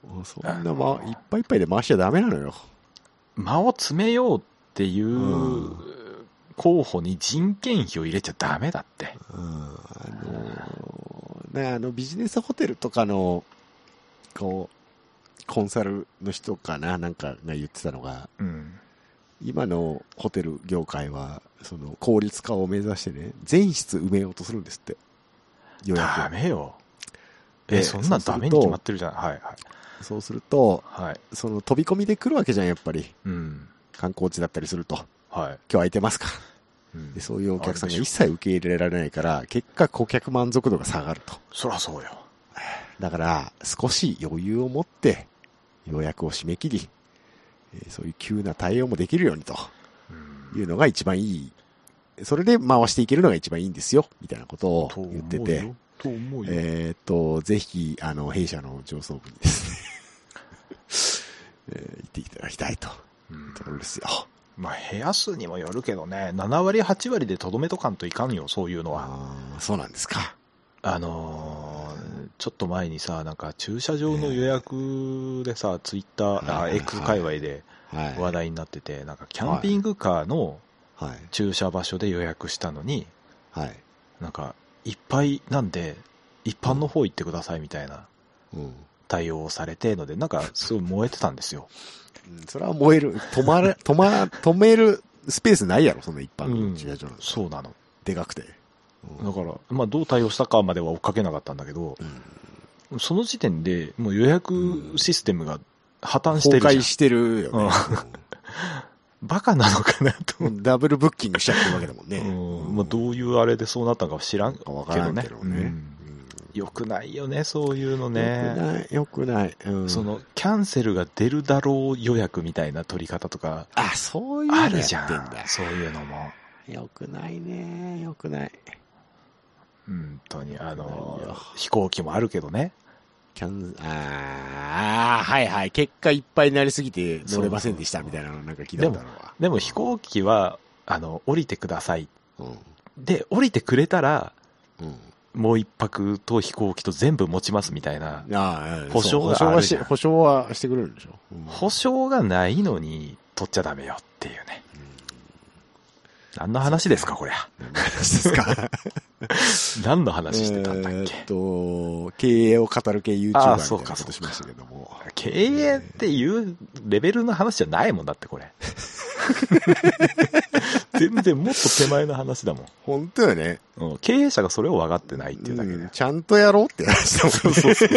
A: もうそんな、ま、いっぱいいっぱいで回しちゃダメなのよ。
B: 間を詰めようっていう候補に人件費を入れちゃダメだって。
A: うん、あのー、ね、あのビジネスホテルとかの、こう、コンサルの人かな、なんかが言ってたのが、
B: うん、
A: 今のホテル業界は、その効率化を目指してね、全室埋めようとするんですって。
B: 予約。ダメよ。え、そんなダメに決まってるじゃん。はいはい。
A: そうすると、
B: はい、
A: その飛び込みで来るわけじゃん、やっぱり。
B: うん、
A: 観光地だったりすると。
B: はい、
A: 今日空いてますか、うん、で。そういうお客さんが一切受け入れられないから、結果顧客満足度が下がると。
B: そりゃそうよ。
A: だから、少し余裕を持って予約を締め切り、えー、そういう急な対応もできるようにというのが一番いい。それで回していけるのが一番いいんですよ、みたいなことを言ってて。
B: と思うよ。
A: えっと、ぜひ、あの、弊社の上層部にですね、えー、行っていただきたいと。ところですよ。
B: まあ、部屋数にもよるけどね、ななわりはちわりでとどめとかんといかんよ、そういうのは。
A: あ、そうなんですか。
B: あのー、ちょっと前にさ、なんか駐車場の予約でさ、ツイッター、あ、X 界隈で話題になってて、なんかキャンピングカーの駐車場所で予約したのに、
A: はい、
B: なんか、いっぱいなんで、一般の方行ってくださいみたいな対応をされてので、なんかすごい燃えてたんですよ。
A: うん、それは燃える。止まる、止ま、止めるスペースないやろ、その一般の駐車場なん、
B: うん、そうなの。
A: でかくて。
B: うん、だから、まあどう対応したかまでは追っかけなかったんだけど、うん、その時点でもう予約システムが破綻してるじゃん。
A: 崩壊してるよね。
B: バカなのかなと。
A: ダブルブッキングしちゃってるわけだもんね。
B: うん、まあどういうあれでそうなったのか知らんけどね。
A: けどね。
B: よくないよね、そういうのね。
A: よくない、よくない。うん、
B: その、キャンセルが出るだろう予約みたいな取り方とか。
A: あ、そういうのやってんだ。あるじゃん。
B: そういうのも。
A: よくないね、よくない。
B: 本当に、あの、飛行機もあるけどね。
A: キャン、ああ、はいはい。結果いっぱいになりすぎて乗れませんでしたみたいなのなんか聞いたことあるわ。
B: でも飛行機は、あの、降りてください。
A: うん、
B: で、降りてくれたら、
A: うん
B: もう一泊と飛行機と全部持ちますみたいな保証
A: があるじゃん。保証はしてくれるんでしょ、
B: うん、保証がないのに取っちゃダメよっていうね。うん、何の話ですかこりゃ。
A: 何の話ですか
B: 何の話してたんだっけ。え
A: ー、っと、経営を語る系 YouTuber みたいなことしましたけども。
B: 経営っていうレベルの話じゃないもんだってこれ。全然もっと手前の話だもん。
A: 本当よね。
B: うん、経営者がそれを分かってないっていうだけで。うん、
A: ちゃんとやろうって話だもん。そうそうそう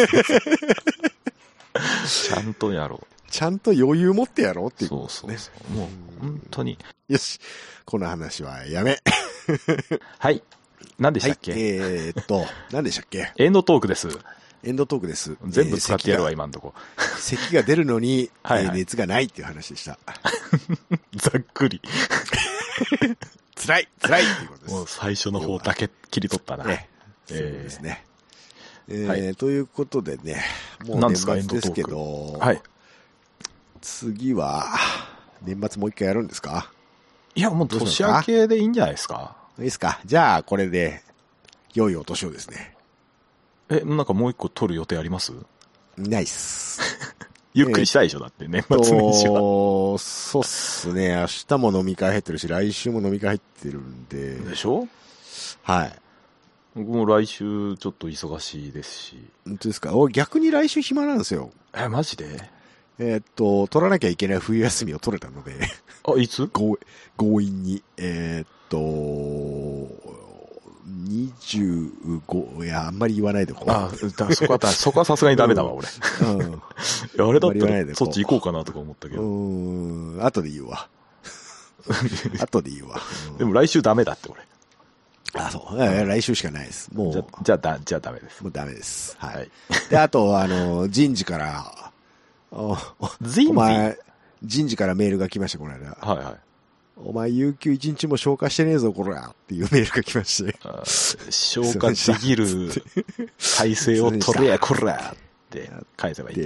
B: ちゃんとやろう。
A: ちゃんと余裕持ってやろうっていうことですね。
B: そうそうそう。もう本当に。
A: よし。この話はやめ。
B: はい。何でしたっけ、
A: はい、えー、っと、何でしたっけ
B: エンドトークです。
A: エンドトークです。
B: 全部使ってやるわ、えー、今んとこ。
A: 咳が出るのに、
B: はいはい、
A: えー、熱がないっていう話でした。
B: ざっくり。
A: 辛い、辛いっていうことです。
B: もう最初の方だけ切り取ったな。
A: ね、そうですね。えー
B: はい、
A: えー、ということでね、もう年末ですけど、
B: はい、
A: 次は、年末もう一回やるんですか？
B: いや、もう年明けでいいんじゃないですか？
A: いいですか？じゃあ、これで、良いお年をですね。
B: え、なんかもう一個撮る予定あります？
A: ないっす。
B: ゆっくりしたいでしょ、だって年末年始は。
A: そうっすね。明日も飲み会入ってるし、来週も飲み会入ってるんで。
B: でしょ？
A: はい。
B: 僕も来週ちょっと忙しいですし。
A: 本当ですか？お、逆に来週暇なんですよ。
B: え、マジで？
A: えー、っと、取らなきゃいけない冬休みを取れたので。
B: あ、いつ？
A: 強、強引に。えー、っと、にじゅうご、いや、あんまり言わないでこう。
B: あ、だそこは、そこはさすがにダメだわ、俺。うん。いや、あれだったら、そっち行こうかなとか思ったけど。
A: うん、後で言うわ。後で言うわ。
B: うん、でも来週ダメだって、俺。
A: あ、そう。来週しかないです。もう。
B: じゃ、じゃあ、だ、じゃあダメです。
A: もうダメです。はい。はい、
B: で、
A: あと、あの、人事から、お、
B: 人事？
A: お前、人事からメールが来ました、この間。
B: はいはい。
A: お前、有給一日も消化してねえぞ、こらっていうメールが来まして。
B: 消化できる体制を取れや、こらって返せばいいんじゃないですか。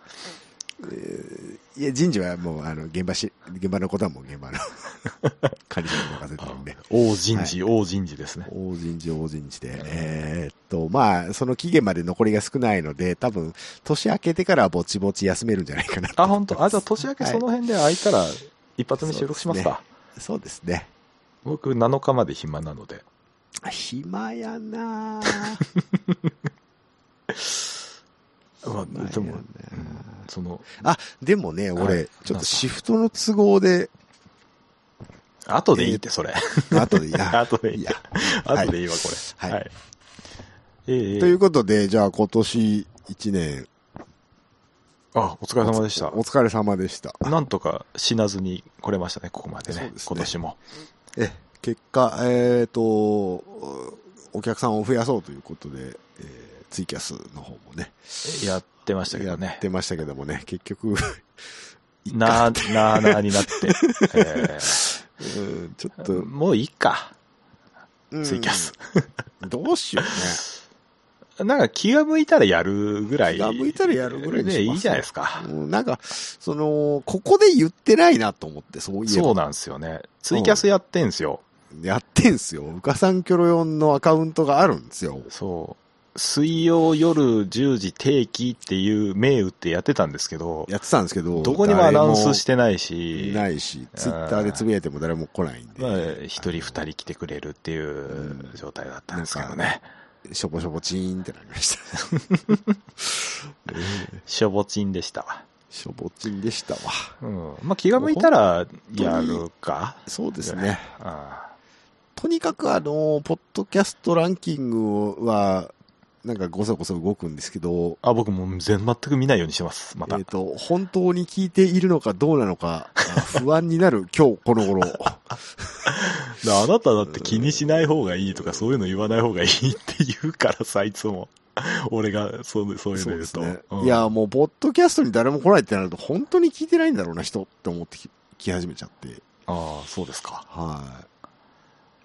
A: えー、いや、人事はもう、あの、現場し、現場のことはもう現場の管理者に任せてるんで。
B: 大人事、はい、大人事ですね。
A: 大人事、大人事で。えー、っと、まあ、その期限まで残りが少ないので、多分、年明けてからぼちぼち休めるんじゃないかなと。
B: あ、本当。あ、じゃあ年明けその辺で空いたら、一発目収録しますか。
A: そうですね。
B: 僕なのかまで暇なので。
A: 暇やな
B: まあ、でも、うん、その、
A: あ、でもね、俺、ちょっとシフトの都合で、
B: 後でいいって、それ。
A: 後でいい。
B: 後でいい。後でいいわ、これ。はい。
A: ということで、じゃあ今年一年。
B: あ、お疲れ様でした。
A: お疲れ様でした。
B: なんとか死なずに来れましたね、ここまでね。今年も。
A: え、結果、えっと、お客さんを増やそうということで、ツイキャスの方もね。
B: やってましたけどね。
A: やってましたけどもね、結局
B: なー、なーなーになって。え
A: ー、うん、ちょっと。
B: もういいか。ツイキャス。
A: どうしよ
B: うね。なんか気が向いたらやるぐらい。
A: 気が向いたらやるぐらい
B: でいいじゃないですか。
A: なんか、その、ここで言ってないなと思って、そういえば。
B: そうなんですよね。ツイキャスやってんすよ。
A: うん、やってんすよ。うかさんキョロよんのアカウントがあるんですよ。
B: そう。水曜夜じゅうじ定期っていう銘打ってやってたんですけど。
A: やってたんですけど。
B: どこにもアナウンスしてないし。
A: ないし、ツイッターでつぶやいても誰も来ないんで。
B: まあ、一人二人来てくれるっていう状態だったんですけどね。
A: しょぼしょぼチーンってなりました。
B: しょぼチンでしたわ。
A: しょぼチンでしたわ。
B: うん。まあ気が向いたらやるか。
A: そうですね。ああ、とにかくあの、ポッドキャストランキングは、なんかごそごそ動くんですけど。
B: あ、僕もう全全く見ないようにしてます。また。
A: えっと、本当に聞いているのかどうなのか、不安になる今日この頃。
B: あなただって気にしない方がいいとかそういうの言わない方がいいって言うからさ、いつも。俺がそう、そういうの言うと。そうですね。
A: うん、いや、もう、ポッドキャストに誰も来ないってなると、本当に聞いてないんだろうな、人って思ってき、き始めちゃって。
B: ああ、そうですか。
A: はい。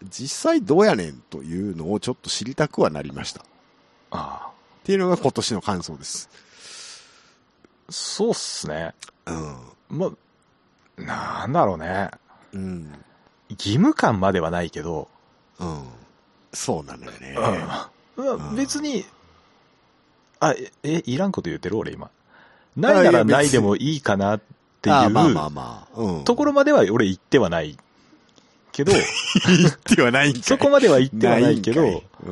A: 実際どうやねんというのをちょっと知りたくはなりました。
B: ああ。
A: っていうのが今年の感想です。
B: そうっすね。
A: うん。
B: ま、なんだろうね。
A: うん。
B: 義務感まではないけど。
A: うん。そうなのよね。
B: うん。うん、別に、あ、え、いらんこと言ってる俺今。ないならないでもいいかなっていう、
A: まあまあまあ、うん、
B: ところまでは俺言ってはないけど、
A: 言ってはないんかい。
B: そこまでは言ってはないけど、
A: うん、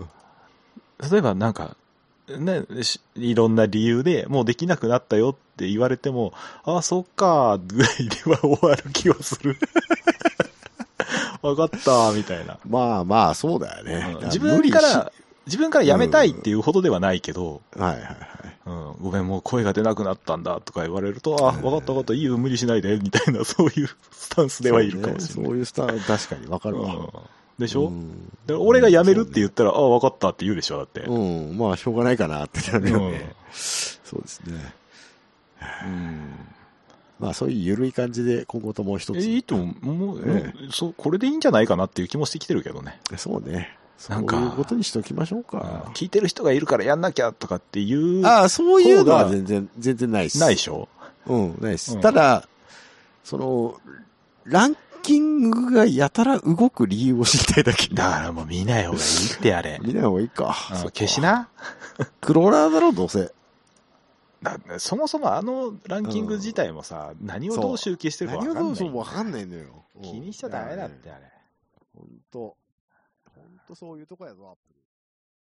B: 例えばなんか、ね、いろんな理由でもうできなくなったよって言われても、ああ、そっか、ぐらいでは終わる気はする。わかった、みたいな。
A: まあまあ、そうだよね。
B: うん、自分から、自分から辞めたいっていうほどではないけど、
A: うん、はいはいはい。
B: うん、ごめん、もう声が出なくなったんだとか言われると、あ、わかったわかった、いいよ、無理しないで、みたいな、そういうスタンスではいるかもしれない。
A: そうね、そういうスタンス、確かにわかるわ。うん、
B: でしょ、うん、だから俺が辞めるって言ったら、うん、あ、わかったって言うでしょ、だって。
A: うん、まあ、しょうがないかなってなるよね。うん、そうですね。
B: うん。
A: まあ、そういう緩い感じで、今後ともう一つ。
B: え、いいと思う、ね、そう、これでいいんじゃないかなっていう気もしてきてるけどね。
A: そうね。なんかそういうことにしておきましょうか。
B: 聞いてる人がいるからやんなきゃとかっていう。
A: ああ、そういうのは全然、全然ないです。
B: ないでしょ？
A: うん、ないです。うん、ただ、その、ランキングがやたら動く理由を知りたいだけ。
B: だからもう見ない方がいいってあれ。
A: 見ない方がいいか。
B: 消しな。
A: クローラーだろ、どうせ。
B: だそもそもあのランキング自体もさ、うん、何をどう集計してるか分かんない。
A: 何をどうそう分かんないのよ。
B: 気にしちゃダメだってあれ。
A: ほんと。ほんとそういうとこやぞ、アップル。